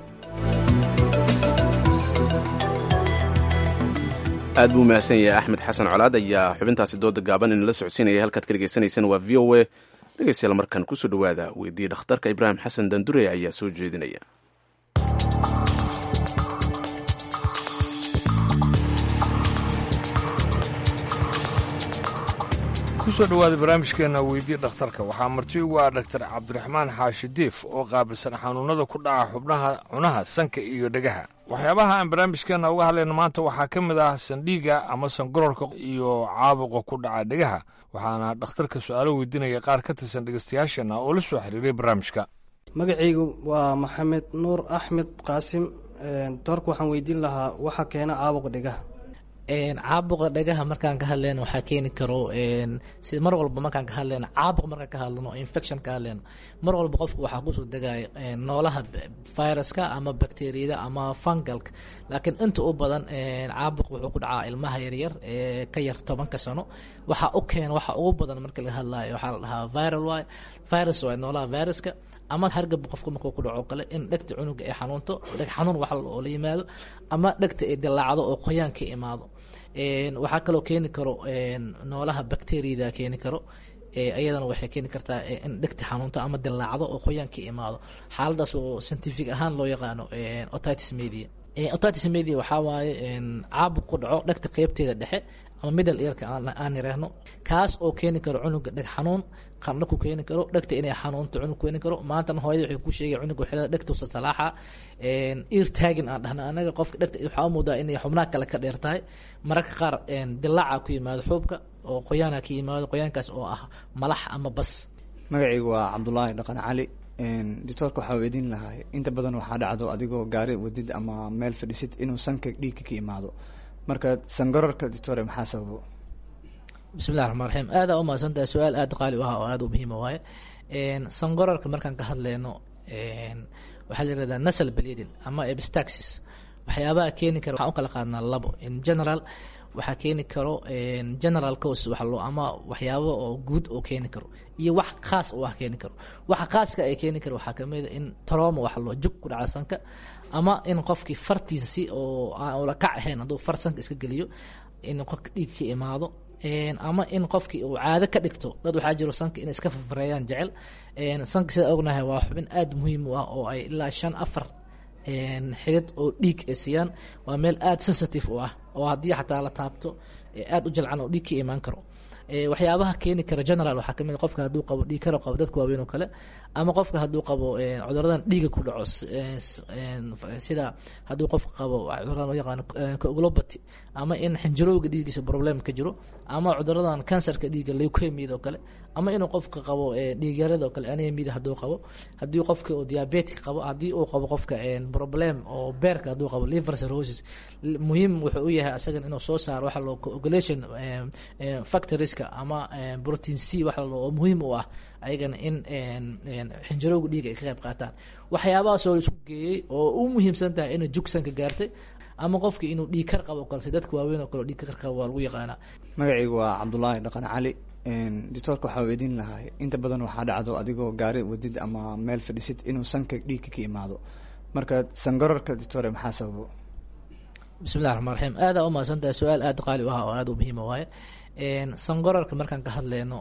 aad buu mahadsan yahay axmed xasan colaad ayaa xubintaasi dooda gaaban inala socodsiinaya halkaad ka dhegeysanaysaan waa v o a dhegeystayaal markan kusoo dhawaada weydiiye dhakhtarka ibraahim xasan dandure ayaa soo jeedinaya kusoo dhawaada barnaamijkeena weydiye dhakhtarka waxaa marti ugu ah dhaktar cabdiraxmaan xaashi diif oo qaabilsan xanuunada ku dhaca xubnaha cunaha sanka iyo dhegaha waxyaabaha aan barnaamijkeena uga hadlayno maanta waxaa ka mid ah sandhiiga ama sangororka iyo caabuqa ku dhaca dhegaha waxaana dhakhtarka su-aalo weydiinaya qaar ka tirsan dhegeystayaashana oo la soo xiriiray barnaamijka magacaygu waa maxamed nuur axmed qaasim doorka waxaan weydiin lahaa waxa keena caabuqa dhegaha caabuqa dhagaha markaan ka hadleyno waxaa keeni karo si mar walba markaan ka hadleyno caabuq markaan ka hadlano infection ka hadleyno mar walba qofku waxaa kusoo degaya noolaha viruska ama bacteriyada ama fungalka laakiin inta u badan caabuq wuxuu ku dhacaa ilmaha yaryar ee ka yar tobanka sano waxaa u keena waxa ugu badan marka laga hadlayo waxaa la dhahaa viral waay virus waay noolaha viruska ama hargab qofku markuu ku dhaco kale in dhegta cunuga ay xanuunto dheg xanuun wax oo la yimaado ama dhegta ay dilaacdo oo qoyaan ka imaado waxaa kaloo keeni karo noolaha bacteriyada keeni karo iyadana waxay keeni kartaa in dhegta xanuunto ama dilaacdo oo qoyaan ka imaado xaaladaas oo scientific ahaan loo yaqaano otitis media otitis media waxaa waaye caabuq ku dhaco dhegta qeybteeda dhexe ama middle earka aan yiraahno kaas oo keeni karo cunuga dheg xanuun qarna ku keeni karo dhegta inay xanuunto cunug keeni karo maantana hooyada waxay ku sheegay cunuga waxay dhegta usa salaaxa ear tagging aan dhahna anaga qofka dhegta waxaa moodaa inay xubnaha kale ka dheer tahay mararka qaar dilaaca ku yimaado xuubka oo qoyaana ka yimaado qoyaankaas oo ah malax ama bas magacaygu waa cabdulaahi dhaqan cali doctoorka waxaa weydiin lahaa inta badan waxaa dhacdo adigoo gaari wadid ama meel fadhisid inuu sanka dhiigka ka imaado marka sangararka doctore maxaa sababo bismillahi raxmaan raxiim aada u mahadsantahay su-aal aada qaali u ah oo aada u muhiima waaye sangararka markaan ka hadleyno waxaa la yirahdaa nasal bleeding ama epistaxis waxyaabaha keeni kara waxaan u kala qaadnaa labo in general waxaa keeni karo general cause wax loo ama waxyaabo oo guud oo keeni karo iyo wax khaas oo wax keeni karo waxa khaaska ay keeni karo waxaa kamid ah in trauma wax loo jug ku dhaca sanka ama in qofkii fartiisa si oo aan la kac ahayn hadduu far sanka iska geliyo in qofka dhiig ka imaado ama in qofkii uu caado ka dhigto dad waxaa jiro sanka inay iska fafareeyaan jecel sanka sida ognahay waa xubin aada muhiim u ah oo ay ilaa shan afar xidid oo dhiig ay siiyaan waa meel aada sensitive u ah oo haddii xataa la taabto aada u jalcan oo dhiig ka imaan karo waxyaabaha keeni kara general waxaa kamid qofka hadduu qabo dhiig karo qabo dadka waaweyn oo kale ama qofka hadduu qabo cuduradan dhiiga ku dhaco sida hadduu qofka qabo cuduradan loo yaqaano coagulopathy ama in xinjirowga dhiiggiisa problem ka jiro ama cuduradan kansarka dhiigga leukemia oo kale ama inuu qofka qabo dhiigyarada oo kale anemia hadduu qabo haddii qofka uu diabetic qabo haddii uu qabo qofka problem oo beerka hadduu qabo liver cirrhosis muhiim wuxuu u yahay asagan inuu soo saaro waxa loo coagulation factorieska ama protein c waxa loo muhiim u ah ayagana in xinjirowga dhiiga ay ka qayb qaataan waxyaabahaas oo isku geeyey oo u muhiimsan tahay inay jugsanka gaartay ama qofka inuu dhiig kar qabo kale dadka waaweyn oo kale dhiig kar qabo waa lagu yaqaanaa magacaygu waa cabdulaahi dhaqan cali doctoorka waxaa weydiin lahaa inta badan waxaa dhacdo adigoo gaari wadid ama meel fadhisid inuu sanka dhiigka ka imaado marka sangararka doctore maxaa sababo bismillahi raxmaan raxiim aada u mahadsantahay su-aal aada qaali u ah oo aada u muhiima waaye sangararka markaan ka hadleyno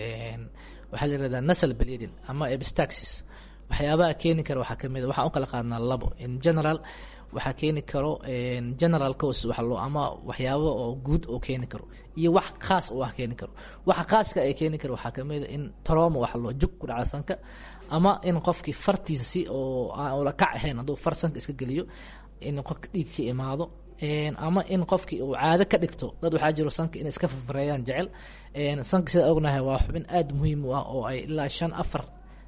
waxaa la yirahdaa nasal bleeding ama epistaxis waxyaabaha keeni kara waxaa kamid waxaan u kala qaadnaa labo in general waxaa keeni karo general cause wax loo ama waxyaabo oo guud oo keeni karo iyo wax khaas oo wax keeni karo waxa khaaska ay keeni karo waxaa kamid ah in trauma wax loo jug ku dhaca sanka ama in qofkii fartiisa si oo aan la kac ahayn hadduu far sanka iska geliyo in qofka dhiig ka imaado ama in qofkii uu caado ka dhigto dad waxaa jiro sanka inay iska fafareeyaan jecel sanka sida ognahay waa xubin aada muhiim u ah oo ay ilaa shan afar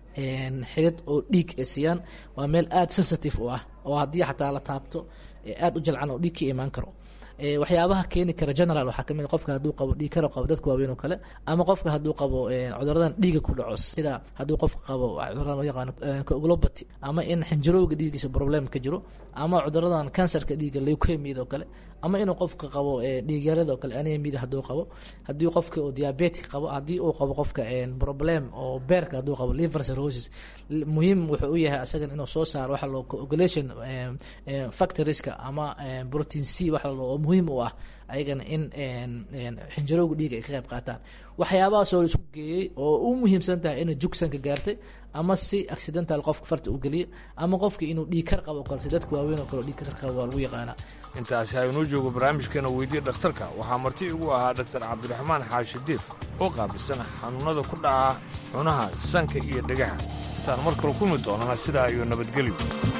xidid oo dhiig ay siiyaan waa meel aada sensitive u ah oo haddii xataa la taabto aada u jalcan oo dhiig ka imaan karo waxyaabaha keeni kara general waxaa kamid qofka hadduu qabo dhiig karo qabo dadka waaweyn oo kale ama qofka hadduu qabo cuduradan dhiiga ku dhaco sida hadduu qofka qabo cuduradan loo yaqaano coagulopathy ama in xinjirowga dhiiggiisa problem ka jiro ama cuduradan kansarka dhiigga leukemia oo kale ama inuu qofka qabo dhiigyarada oo kale anemia hadduu qabo haddii qofka uu diabetic qabo haddii uu qabo qofka problem oo beerka hadduu qabo liver cirrhosis muhiim wuxuu u yahay asagan inuu soo saaro waxa loo coagulation factorieska ama protein c waxa loo muhiim u ah ayagana in xinjirowga dhiiga ay ka qayb qaataan waxyaabahaas oo isku geeyey oo u muhiimsan tahay inay jugsanka gaartay ama si accidental qofka farta u geliyo ama qofka inuu dhiig kar qabo kale dadka waaweyn oo kale dhiig kar qabo waa lagu yaqaanaa intaasi aynuu joogo barnaamijkeena weydiya dhakhtarka waxaa marti igu ahaa dhaktar cabdiraxmaan xaashi diif oo qaabilsan xanuunada ku dhaca cunaha sanka iyo dhegaha intaan mar kale kulmi doonana sidaa iyo nabadgelyo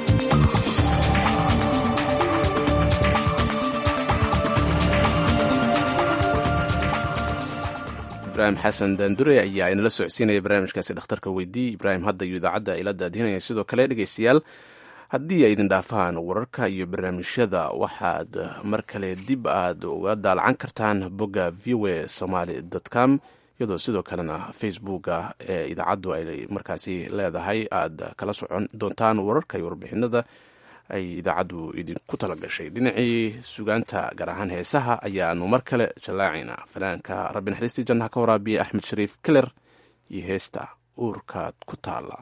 ibraahim xasan daandure ayaa inala socodsiinaya barnaamijkaasi dhakhtarka weydii ibraahim hadda iyo idaacadda ila daadinaya sidoo kale dhegaystayaal haddii ay idin dhaafaan wararka iyo barnaamijyada waxaad mar kale dib aad uga daalacan kartaan bogga v o a somaly com iyadoo sidoo kalena facebooka ee idaacaddu ay markaasi leedahay aad kala socon doontaan wararka iyo warbixinada ay idaacaddu idinku tala gashay. dhinacii sugaanta gaar ahaan heesaha ayaanu mar kale jallaacaynaa. fanaanka rabbi naxariistii jannaha ka waraabiya axmed shariif keler iyo heesta uurkaad ku taala.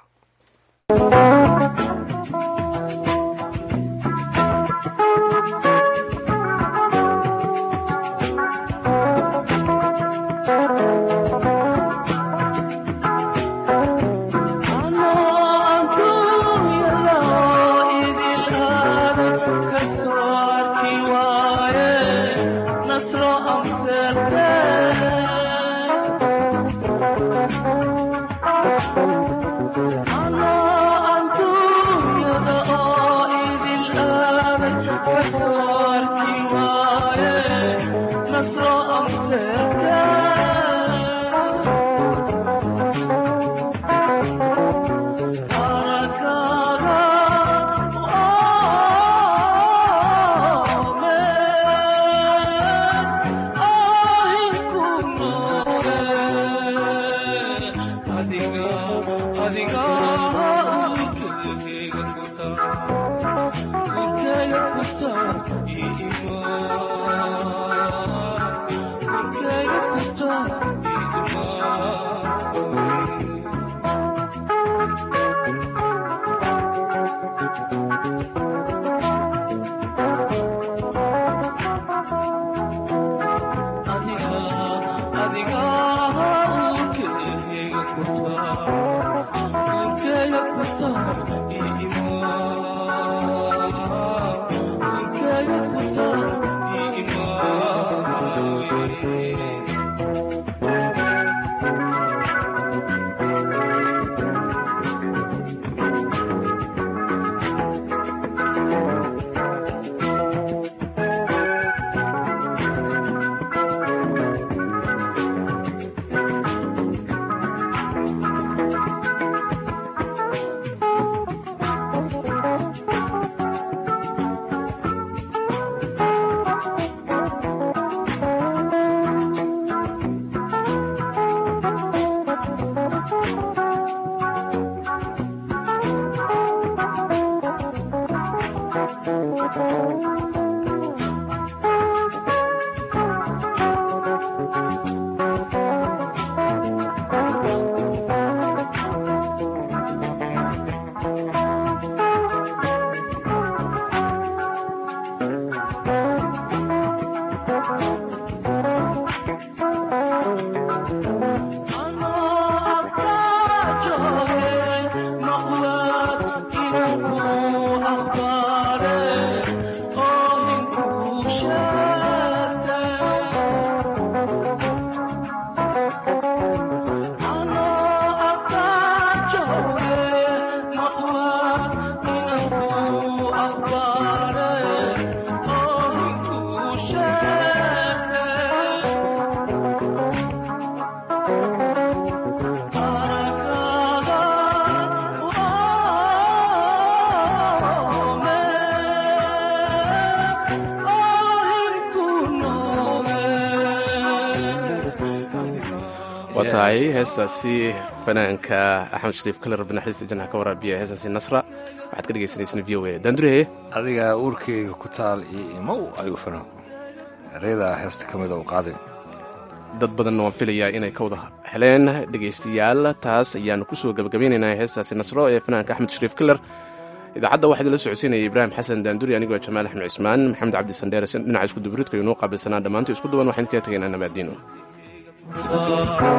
tahay heesaasi fanaanka axmed shariif kale rabbi naxariista jannaha ka waraabiya heesaasi nasra waxaad ka dhegaysanaysan v o a daandureye adiga uurkeyga ku taal iyo imow ayuu fano ereyada heesta ka mida u qaaday. dad badanna waan filayaa inay ka wada heleen dhegaystayaal. taas ayaanu kusoo gabagabeynaynaa heestaasi nasro ee fanaanka axmed shariif keler. idaacadda waxaa idinla socodsiinaya ibraahim xasan daanduri anigoo jamaal axmed cismaan maxamed cabdi sandheere dhinaca isku duburidka inuu qaabilsanaa dhammaantii isku duwan waxaan kaga tegaynaa nabaadiino.